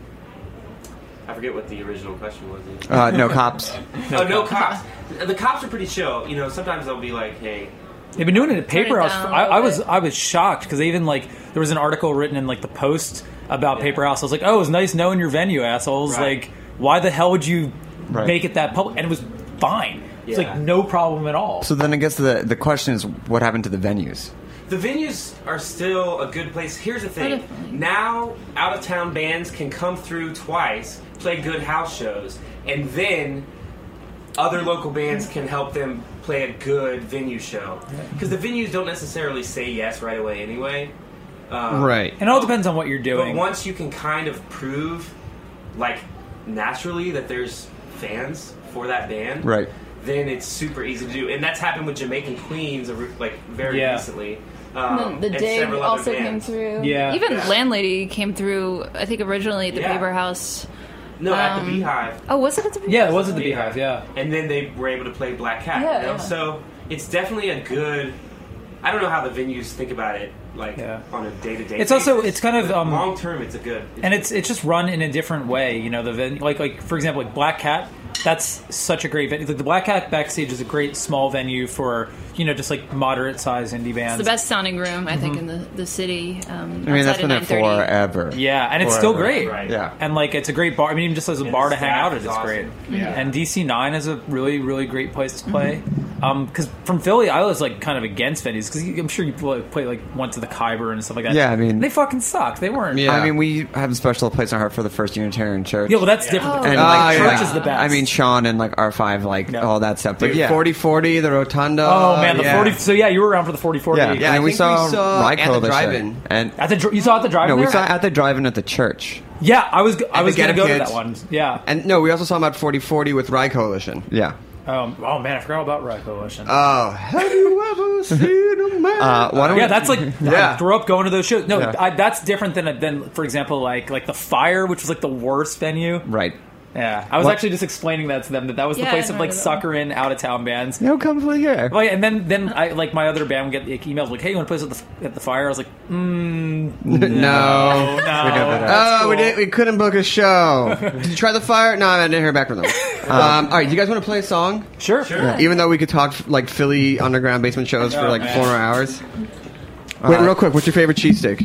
I forget what the original question was. Uh, no cops. oh, no cops. The cops are pretty chill. You know, sometimes they'll be like, "Hey." They've been doing it at Turn it Paper House. down for- a I, little I was bit. I was shocked because they even like there was an article written in like the Post about Yeah. Paper House. I was like, oh, it was nice knowing your venue, assholes. Right. Like, why the hell would you Right. make it that public? And it was fine. It's Yeah. like no problem at all. So then I guess the the question is, what happened to the venues? The venues are still a good place. Here's the thing. definitely. Now, out-of-town bands can come through twice, play good house shows, and then other local bands can help them play a good venue show. Because the venues don't necessarily say yes right away anyway. Um, Right. And it all depends on what you're But doing. once you can kind of prove, like, naturally that there's fans for that band, Right. then it's super easy to do. And that's happened with Jamaican Queens, like, very Yeah. recently. Um, the and Dig several other also came bands. through. Yeah. Even Yeah. Landlady came through, I think originally at the Yeah. Paper House. No, at the Um, Beehive. Oh, was it at the Beehive? Yeah, it was at the Beehive. Yeah. And then they were able to play Black Cat. Yeah, you know? yeah. So it's definitely a good. I don't know how the venues think about it, like Yeah. on a day to day. It's also- it's kind of, um, long term. It's a good. And it's it's just run in a different way. You know, the venue, like like for example, like Black Cat. That's such a great venue. Like the Black Cat backstage is a great small venue for, you know, just like moderate sized indie bands. It's the best sounding room, I Mm-hmm. think, in the, the city. Um, I mean, that's outside been of there nine thirty. forever. Yeah, and it's still great. Right. Yeah. And like it's a great bar. I mean, even just as a And bar the to hang staff out at, is it's awesome. great. Yeah. And D C nine is a really really great place to play. Because from Philly, I was like kind of against venues because I'm sure you play, play like went to the Khyber and stuff like that. Yeah, I mean- they fucking sucked. They weren't. Yeah. I mean, we have a special place in our heart for the First Unitarian Church. Yeah, well, that's different. Oh. and Ah, like yeah. Church like, is the best. I mean, Sean and like R five, like Yeah. all that stuff. But Dude, yeah, forty forty, the Rotunda. Oh man, the yeah. forty. So yeah, you were around for the forty forty. yeah, Yeah, I and we think saw, we saw Rye at the Coalition. drive-in. and At the dr- you saw at the drive-in. no, we there? saw at the drive-in at the church. Yeah, I was. I At was the gonna Get Up go to Kids. that one. Yeah. And no, we also saw him at forty forty with Rye Coalition. Yeah. Um, oh man, I forgot about Rye Coalition. Oh, have you ever seen a man? Uh, why don't yeah, we, that's like Yeah. I grew up going to those shows. No, Yeah. I, that's different than than for example like like the Fire, which was like the worst venue. right. Yeah, I was What? actually just explaining that to them that that was the Yeah, place I of like heard of that. sucker in out of town bands. No, come play here. Well, yeah, and then then I like my other band would get like, emails like, "Hey, you want to play us at the, at the Fire?" I was like, "Mm, no, no. no." do that. that's Oh, we cool. didn't. We couldn't book a show. Did you try the Fire? No, I didn't hear back from them. um, all right, you guys want to play a song? Sure, Sure. Even though we could talk like Philly underground basement shows for Oh, like man. four more hours. Wait, real quick. What's your favorite cheesesteak?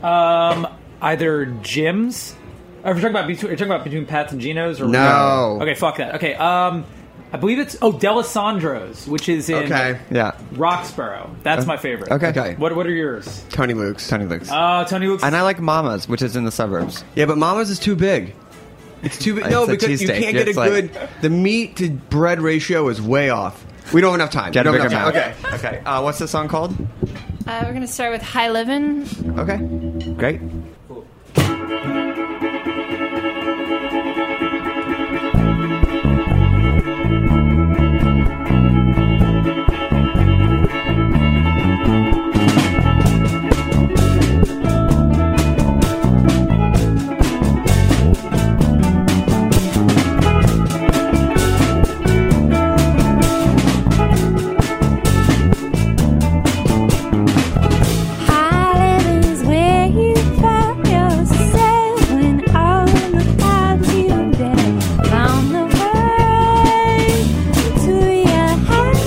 Um, either Jim's. Are we talking about between? Are you talking about between Pat's and Gino's? Or No. Okay, fuck that. Okay, um, I believe it's oh Delisandro's, which is in Okay. Yeah. Roxborough. That's my favorite. Okay. Okay. What What are yours? Tony Luke's. Tony Luke's. Uh, Tony Luke's. and I like Mama's, which is in the suburbs. Yeah, but Mama's is too big. It's too big. No, It's a because you cheesesteak. can't get a It's like- good. The meat to bread ratio is way off. We don't have enough time. Get a we don't bigger have mouth. enough time. Okay. Okay. Uh, what's the song called? Uh, we're going to start with High Livin'. Okay. Great. High living's where you find yourself when all the times you did found the way to your head.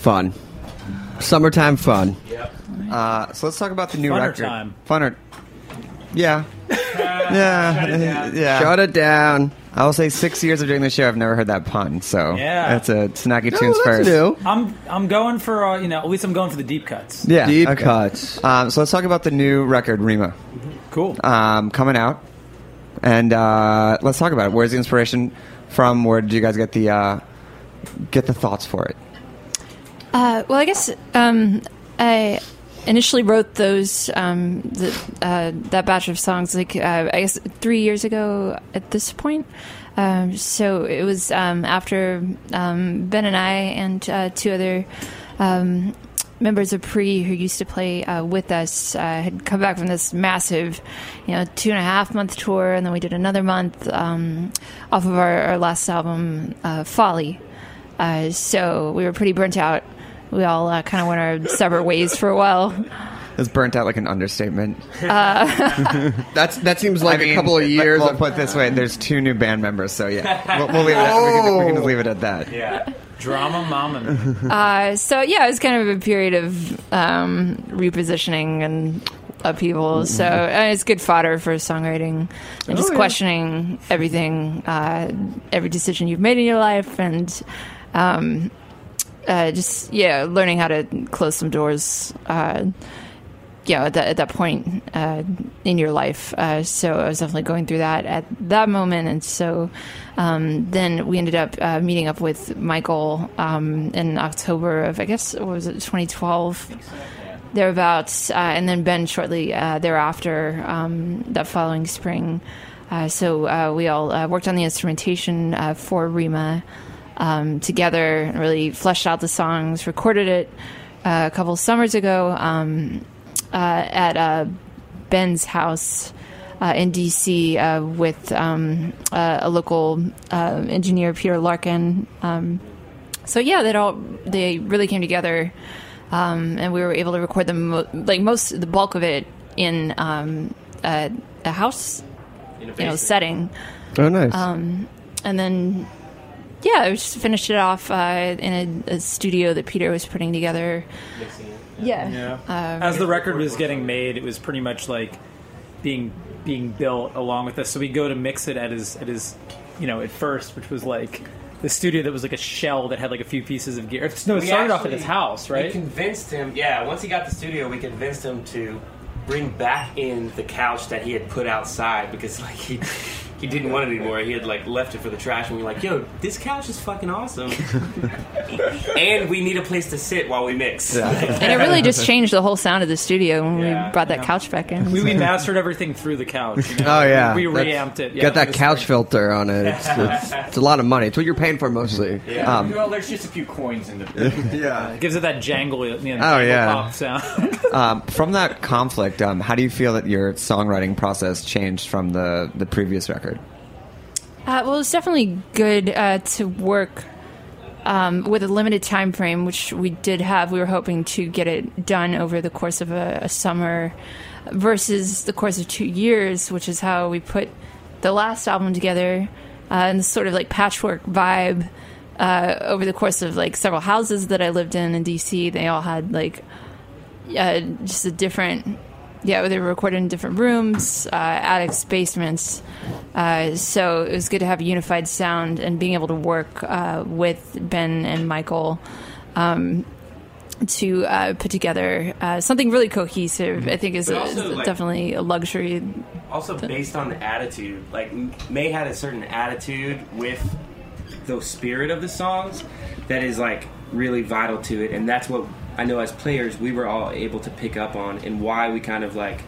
Fun. Summertime fun. Yep. Uh, so let's talk about the new Funner record. time. Funner. Yeah. yeah. Yeah. Shut it down. I will say six years of doing this show, I've never heard that pun. So Yeah. that's a Snacky Oh, Tunes that's first. new. I'm I'm going for uh, you know at least I'm going for the deep cuts. Yeah. Deep okay. cuts. Um, so let's talk about the new record, Rima, Cool. um, coming out, and uh, let's talk about it. Where's the inspiration from? Where did you guys get the uh, get the thoughts for it? Uh, well, I guess um, I initially wrote those um, the, uh, that batch of songs like uh, I guess three years ago at this point. Um, so it was um, after um, Ben and I and uh, two other um, members of Pre who used to play uh, with us uh, had come back from this massive, you know, two and a half month tour, and then we did another month um, off of our, our last album, uh, Folly. Uh, so we were pretty burnt out. We all uh, kind of went our separate ways for a while. It's burnt out like an understatement. That's that seems like I mean, a couple of years. We'll of, put it this way: there's two new band members, so yeah, we'll, we'll leave it. At, we, can, we can just leave it at that. Yeah. Drama mama. Uh, so yeah, it was kind of a period of um, repositioning and upheaval. So uh, it's good fodder for songwriting and just Oh, yeah. questioning everything, uh, every decision you've made in your life, and um, uh, just yeah, learning how to close some doors. Uh, you know, at that, at that point uh, in your life. Uh, so I was definitely going through that at that moment. And so um, then we ended up uh, meeting up with Michael um, in October of, I guess, what was it, twenty twelve? Thereabouts. Uh, and then Ben shortly uh, thereafter, um, that following spring. Uh, so uh, we all uh, worked on the instrumentation uh, for Rima um, together, and really fleshed out the songs, recorded it uh, a couple summers ago. Um, Uh, at uh, Ben's house uh, in D C uh, with um, uh, a local uh, engineer, Peter Larkin. Um, so yeah, that all they really came together, um, and we were able to record them mo- like most the bulk of it in um, a, a house, In a you know, basement. setting, oh, nice. um, and then yeah, we just finished it off uh, in a, a studio that Peter was putting together. Mixing it. Yeah. Yeah. Um, As the record was getting made, it was pretty much like being being built along with us. So we go to mix it at his at his, you know, at first, which was like the studio that was like a shell that had like a few pieces of gear. No, it We started off at actually- his house, We right? convinced him, yeah, once he got the studio, we convinced him to bring back in the couch that he had put outside because, like, he he didn't want it anymore. He had, like, left it for the trash, and we were like, yo, this couch is fucking awesome. And we need a place to sit while we mix. And it really just changed the whole sound of the studio when Yeah. we brought that Yeah. couch back in. we, we mastered everything through the couch. You know? Oh yeah, we, we That's- reamped it. Yeah, Get that for the couch spring. filter on it. It's, it's, it's a lot of money. It's what you're paying for mostly. Yeah. Um, Well, there's just a few coins in the. Yeah. It gives it that jangle, you know, Oh, jangle yeah. pop sound. um, from that conflict, um, how do you feel that your songwriting process changed from the, the previous record? Uh, well, it's definitely good uh, to work um, with a limited time frame, which we did have. We were hoping to get it done over the course of a, a summer versus the course of two years, which is how we put the last album together, uh, and this sort of like patchwork vibe uh, over the course of like several houses that I lived in in D C. They all had like uh, just a different... Yeah, they were recorded in different rooms, uh, attics, basements. Uh, so it was good to have a unified sound and being able to work uh, with Ben and Michael um, to uh, put together uh, something really cohesive. I think is, But a, also, is like- definitely a luxury. Also based on the attitude. Like, May had a certain attitude with the spirit of the songs that is, like, really vital to it. And that's what I know as players we were all able to pick up on, and why we kind of, like,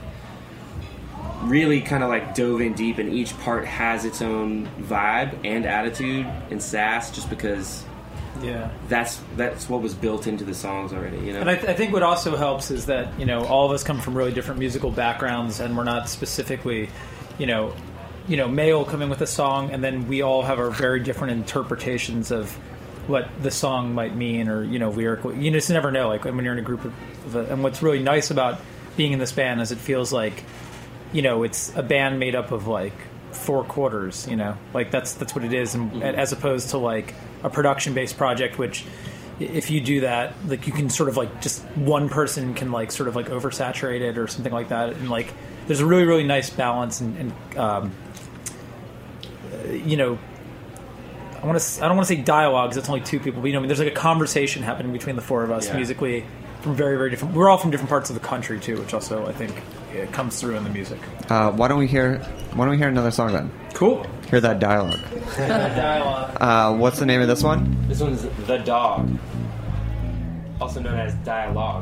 really kind of, like, dove in deep, and each part has its own vibe and attitude and sass, just because Yeah. that's that's what was built into the songs already, you know? And I, th- I think what also helps is that, you know, all of us come from really different musical backgrounds, and we're not specifically, you know, you know, May will come in with a song, and then we all have our very different interpretations of what the song might mean, or, you know, lyrical. You just never know, like, when you're in a group of, of a, and what's really nice about being in this band is it feels like, you know, it's a band made up of, like, four quarters, you know, like that's that's what it is, and as opposed to like a production based project, which, if you do that, like you can sort of like just one person can like sort of like oversaturate it or something like that, and like there's a really really nice balance and, and um, uh, you know, I want to I don't want to say dialogue because it's only two people, but you know, I mean, there's like a conversation happening between the four of us Yeah. musically from very very different. We're all from different parts of the country too, which also I think it comes through in the music. Uh, why don't we hear? Why don't we hear another song then? Cool. Hear that dialogue. Dialogue. Uh, what's the name of this one? This one's The Dog, also known as Dialogue.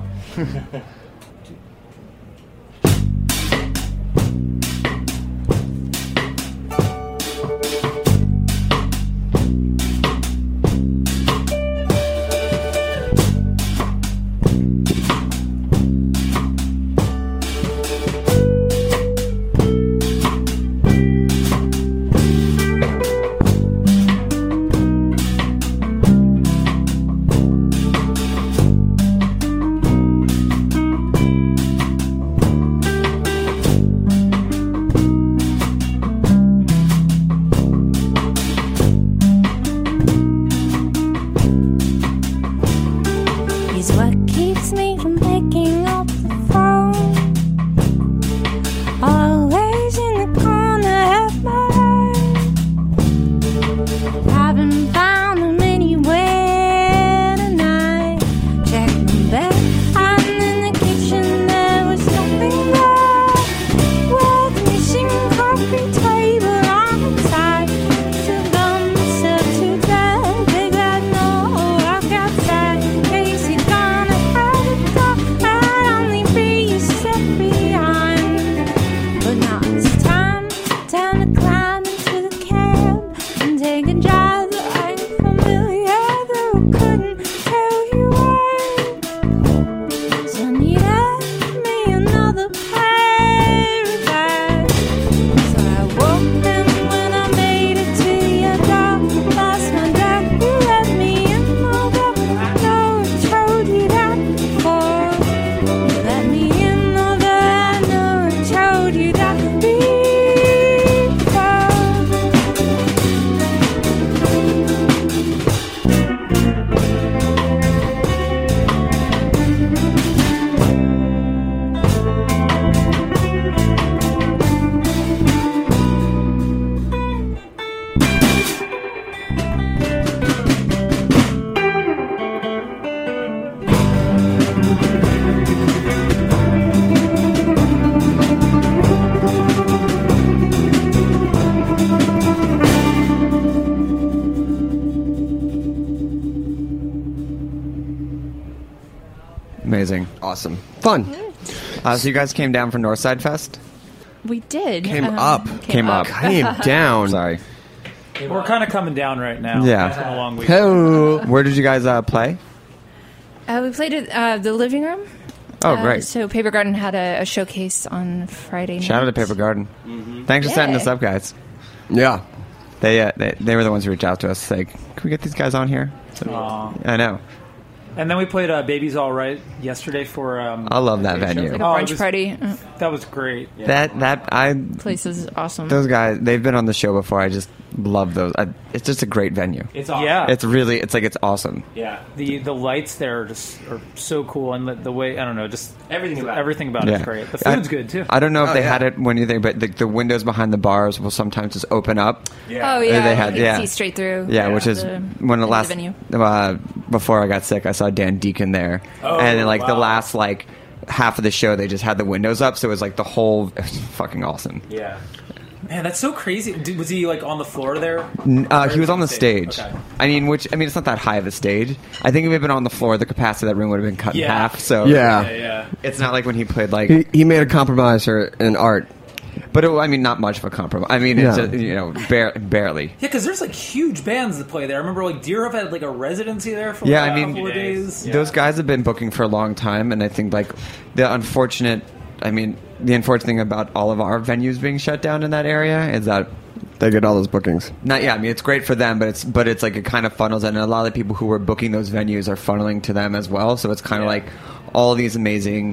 He's what keeps me from picking up the phone. Always in the corner of my head. Haven't found him anywhere tonight. Checked the bed and in the kitchen there was nothing there. Well, the missing coffee table on the side. Still done myself to death. Big bad no, I got sad. Casey gonna have a dog. I'd only be set behind. But now it's time, time to climb into the cab and take a drive that ain't familiar. Though I couldn't tell you why. So I needed me another pair of eyes. So I woke in when I made it to your door. Lost my dad, you let me in, although I know I told you that before. You let me in, although I know I told you that before. Amazing, awesome, fun. Uh, so you guys came down for Northside Fest? We did. Came um, up. Came up. Came down. Sorry. We're kind of coming down right now. Yeah. It's been a long week. Hello. Where did you guys uh, play? Uh, we played at uh, the living room. Oh, Uh, great. So Paper Garden had a, a showcase on Friday night. Shout out to Paper Garden. Thanks for setting Yeah. this up, guys. Yeah. They, uh, they they were the ones who reached out to us, like, can we get these guys on here? So, Aw. I know. And then we played uh, Baby's All Right yesterday for. Um, I love that a show. venue. Like a Oh, it brunch was- party. Uh, That was great. That that I place is awesome. those guys, they've been on the show before. I just love those. I, it's just a great venue. It's awesome. Yeah. It's really, it's like it's awesome. Yeah. The the lights there are just are so cool, and the, the way I don't know, just Everything about it. everything about it is great. The food's I, good too. I don't know if Oh, they yeah. had it when you think, but the, the windows behind the bars will sometimes just open up. Yeah. Oh yeah, They had- you yeah. can see straight through. Yeah, which is the- when the into last venue. uh, before I got sick, I saw Dan Deacon there, Oh, and then, like the wow. last like half of the show, they just had the windows up, so it was like the whole. It was fucking awesome. Yeah. Man, that's so crazy. Did, was he like on the floor there? N- Uh, Or he was on the stage? stage. Okay. I mean, which I mean, it's not that high of a stage. I think if he had been on the floor, the capacity of that room would have been cut in Yeah. half. So Yeah. Yeah, yeah. it's not like when he played like. He, he made a compromise for an art. But it, I mean, not much of a compromise. I mean, it's Yeah. just, you know, bare, barely. Yeah, because there's like huge bands that play there. I remember like Deerhoof had like a residency there for Yeah, like, I a mean, couple of days. Those guys have been booking for a long time, and I think like the unfortunate, I mean, the unfortunate thing about all of our venues being shut down in that area is that They get all those bookings. not. Yeah, I mean, it's great for them, but it's but it's like it kind of funnels, and a lot of the people who were booking those venues are funneling to them as well. So it's kind of Yeah. like all these amazing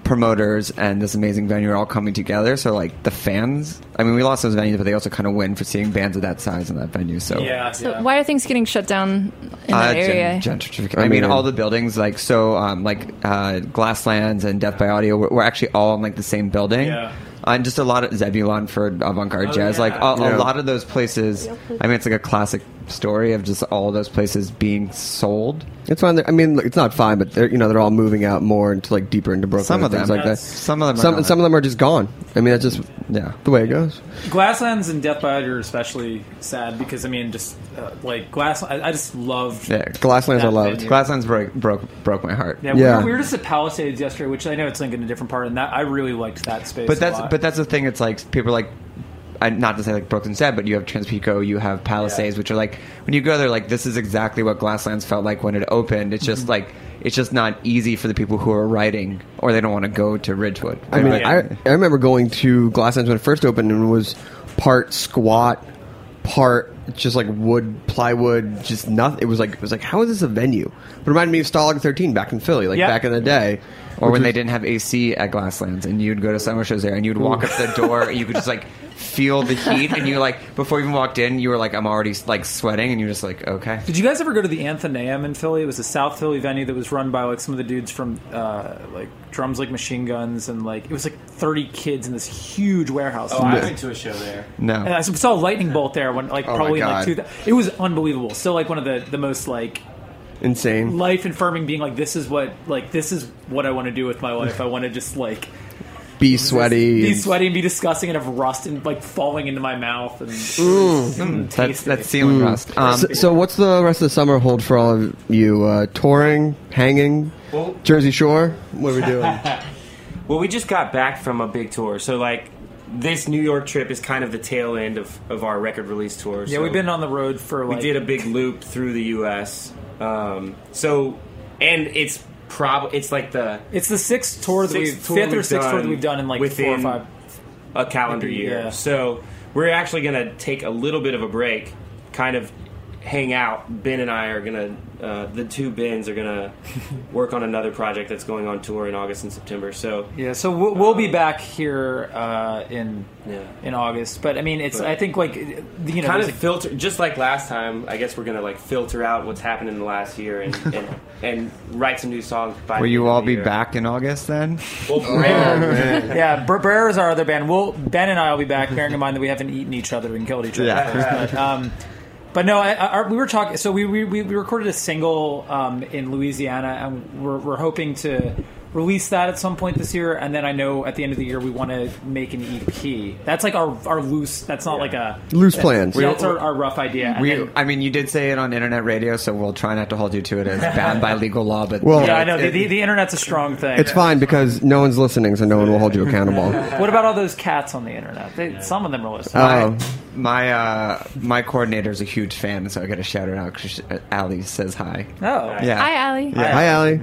promoters and this amazing venue are all coming together. So like the fans, I mean, we lost those venues, but they also kind of win for seeing bands of that size in that venue. So Yeah. So yeah. why are things getting shut down in Uh, that gen- area? gentrification. I I mean, mean, all the buildings, like so, um, like uh, Glasslands and Death by Audio, were, were actually all in like the same building. Yeah. Uh, and just a lot of Zebulon for avant-garde Oh, jazz, yeah. like a, Yeah. a lot of those places. I mean, it's like a classic story of just all those places being sold. It's fine. I mean, it's not fine, but they're you know they're all moving out more into like deeper into Brooklyn. Some and of things them. like that. Some of them are Some gone. some of them are just gone. I mean, that's just Yeah. the way it goes. Glasslands and Death by Audio are especially sad because I mean, just uh, like Glass, I, I just loved. Yeah, Glasslands that I loved. venue. Glasslands broke broke broke my heart. Yeah, we, Yeah. Were, we were just at Palisades yesterday, which I know it's like in a different part, and that I really liked that space. But a that's lot. but that's the thing. It's like people are like, I, not to say like Brooklyn said, but you have Transpico, you have Palisades, Yeah. which are like when you go there, like this is exactly what Glasslands felt like when it opened. It's just like it's just not easy for the people who are writing or they don't want to go to Ridgewood. I mean, But- I, I remember going to Glasslands when it first opened and it was part squat, part just like wood, plywood, just nothing. It was like it was like how is this a venue? It reminded me of Stalag thirteen back in Philly, like Yeah. back in the day. or which when was- they didn't have A C at Glasslands, and you'd go to summer shows there, and you'd walk up the door, and you could just like feel the heat, and you like before you even walked in, you were like, I'm already like sweating, and you're just like, okay. Did you guys ever go to the Anthenaeum in Philly? It was a South Philly venue that was run by like some of the dudes from uh, like Drums Like Machine Guns, and like it was like thirty kids in this huge warehouse. Oh, I went to a show there. No, And I saw a lightning bolt there when like Oh my probably in God. like two. It was unbelievable. Still like one of the the most like insane. life affirming. Being like this is what like this is what I want to do with my life. I want to just like Be sweaty. be and- sweaty and be disgusting and have rust and like falling into my mouth and, Mm. and that's tasty. that's ceiling rust. Um, So, so what's the rest of the summer hold for all of you? Uh, touring, hanging, Well, Jersey Shore? What are we doing? well, we just got back from a big tour, so like this New York trip is kind of the tail end of, of our record release tour. Yeah, so we've been on the road for we like did a big loop through the U S. Um, so, and it's prob it's like the It's the sixth tour that sixth we've tour fifth or we've sixth tour done that we've done in like within four or five. a calendar Maybe, year. yeah. So we're actually going to take a little bit of a break, kind of hang out. Ben and I are going to, uh, the two Bens are going to work on another project that's going on tour in August and September. So Yeah, so we'll, we'll be back here uh, in yeah. in August. But I mean, it's But- I think like you know, kind there's of a- filter, just like last time. I guess we're gonna like filter out what's happened in the last year and and, and write some new songs. By will the you end of all the be year. back in August then? Well, Brer- yeah, Br- Brer is our other band. We'll Ben and I will be back. Bearing in mind that we haven't eaten each other and killed each other. Yeah. But, um, but no, I, I, we were talking. So we, we we recorded a single um, in Louisiana, and we're we're hoping to release that at some point this year. And then I know at the end of the year we want to make an E P. That's like our our loose. That's not like a Loose that- plans. Yeah, that's our, our rough idea. And We, then- I mean, you did say it on internet radio, so we'll try not to hold you to it as bound by legal law. But Well- yeah, I know it- the, the, the internet's a strong thing. It's fine because no one's listening, so no one will hold you accountable. What about all those cats on the internet? They, some of them are listening. Oh, my uh, my coordinator is a huge fan, so I got to shout her out because Allie says hi. oh, Yeah, Hi, Allie. hi, Allie.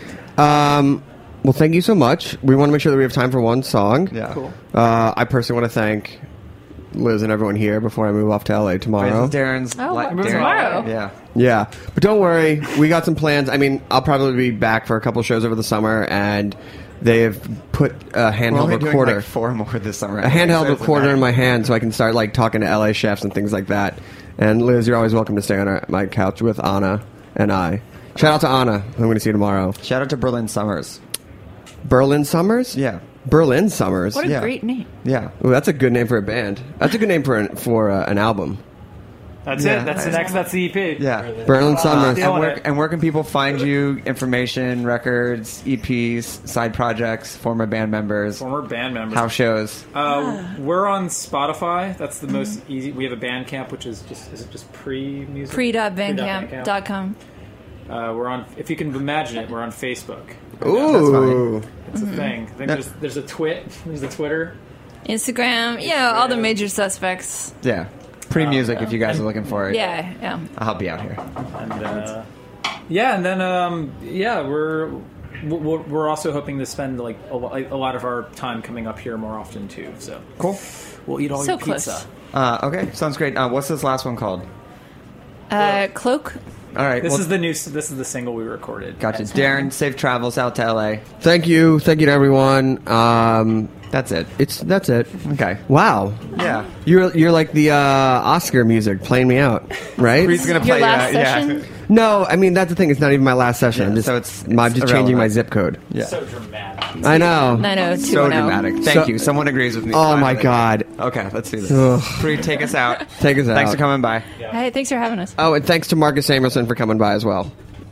Um, well, thank you so much. We want to make sure that we have time for one song. yeah. Cool. Uh, I personally want to thank Liz and everyone here before I move off to L A tomorrow. Darren's Oh, li- we're Darren- tomorrow. Yeah. Yeah, but don't worry, we got some plans. I mean, I'll probably be back for a couple shows over the summer, and they have put a We're handheld only doing recorder, like four more this summer. a handheld recorder in my hand, so I can start like talking to L A chefs and things like that. And Liz, you're always welcome to stay on our, my couch with Anna and I. Shout out to Anna, who I'm going to see tomorrow. Shout out to Berlin Summers. Berlin Summers. Yeah. Berlin Summers. What a Yeah. great name. Yeah. Ooh, that's a good name for a band. That's a good name for an, for uh, an album. that's Yeah. it. That's the next. That's the E P. Yeah. Berlin Summers. Stealing And where, it. and where can people find you? Information, records, E Ps, side projects, former band members, Former band members. house shows. Uh, we're on Spotify. That's the most easy. We have a Bandcamp, which is just is it just pre music? pre dot bandcamp dot com. Uh, we're on. If you can imagine it, we're on Facebook. Ooh. It's a thing. I think there's there's a twit. There's a Twitter. Instagram. Yeah, all the major suspects. Yeah. Pre music if you guys are looking for it. Yeah, yeah. I'll help you out here. And uh, yeah, and then um, yeah, we're we're we're also hoping to spend like a, lo- a lot of our time coming up here more often too. So Cool. we'll eat all So your pizza. close. Uh, okay, sounds great. Uh, what's this last one called? Uh, Cloak. All right. This well, is the new. This is the single we recorded. Gotcha. Darren, safe travels out to L A. Thank you. Thank you to everyone. Um, That's it. it's that's it. Okay. Wow. Yeah. You're you're like the uh, Oscar music playing me out, right? He's gonna Your play last that. session? Yeah. No, I mean that's the thing. It's not even my last session. Yeah, I'm just, so it's- I'm it's just changing my irrelevant. zip code. Yeah. So dramatic. I know. nine oh two So one oh. dramatic. Thank So- you. Someone agrees with me. Oh my Finally. God. Okay, let's do this. Ugh. Bree, take us out. Take us out. Thanks for coming by. Hey, thanks for having us. Oh, and thanks to Marcus Samuelson for coming by as well.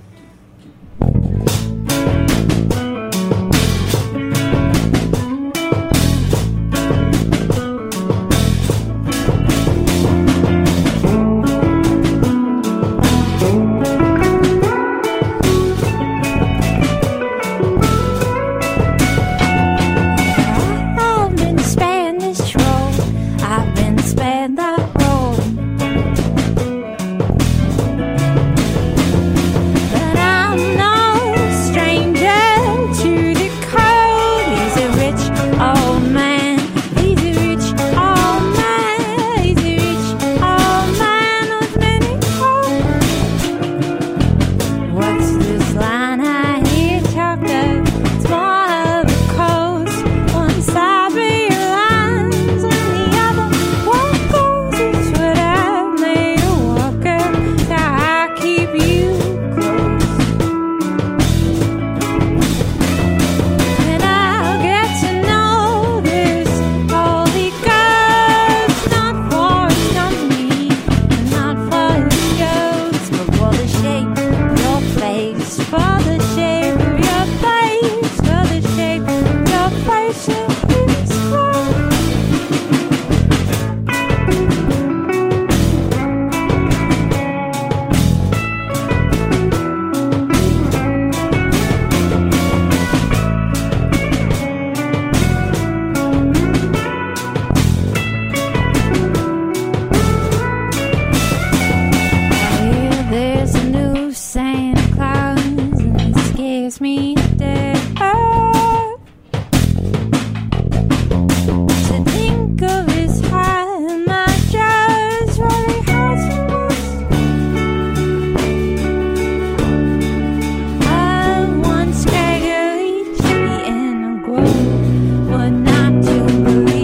I've been sparing this troll. I've been sparing that role. But I'm no stranger to the cold. He's a rich old man. He's a rich old man. He's a rich old man with many holes. What's this line I hear talked of? It's more of a coast. One side realigns and the other one goes. It's what I've made a walker, so I keep you close. And I'll get to know this holy ghost, not for its company, and not for its ghost, but for the shape of your face, for the shape of your face, for the shape of your face, and its clothes. Well, there's a new Santa Claus, and it scares me to death. To think of his high, my jaws really hurts I once Gregory tree in a grove, what not to believe.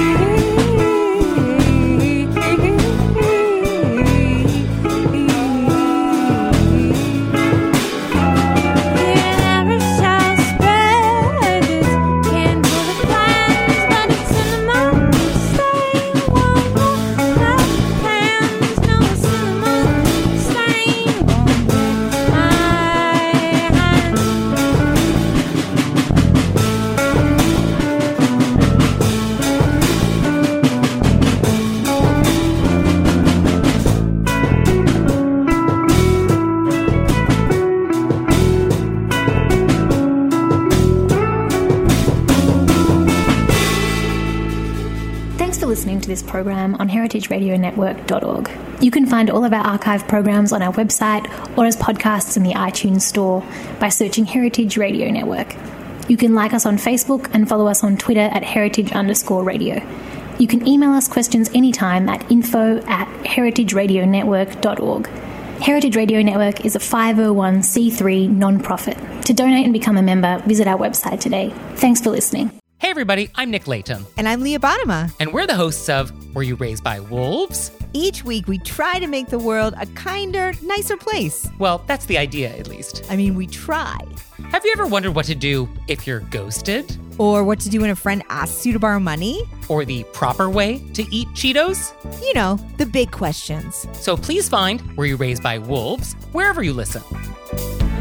Thanks for listening to this program on heritage radio network dot org. You can find all of our archive programs on our website or as podcasts in the iTunes store by searching Heritage Radio Network. You can like us on Facebook and follow us on Twitter at heritage underscore radio. You can email us questions anytime at info at heritage radio network dot org. Heritage Radio Network is a five oh one c three non-profit. To donate and become a member, visit our website today. Thanks for listening. Hey everybody, I'm Nick Latham. And I'm Leah Bottima. And we're the hosts of Were You Raised by Wolves? Each week we try to make the world a kinder, nicer place. Well, that's the idea, at least. I mean, we try. Have you ever wondered what to do if you're ghosted? Or what to do when a friend asks you to borrow money? Or the proper way to eat Cheetos? You know, the big questions. So please find Were You Raised by Wolves wherever you listen.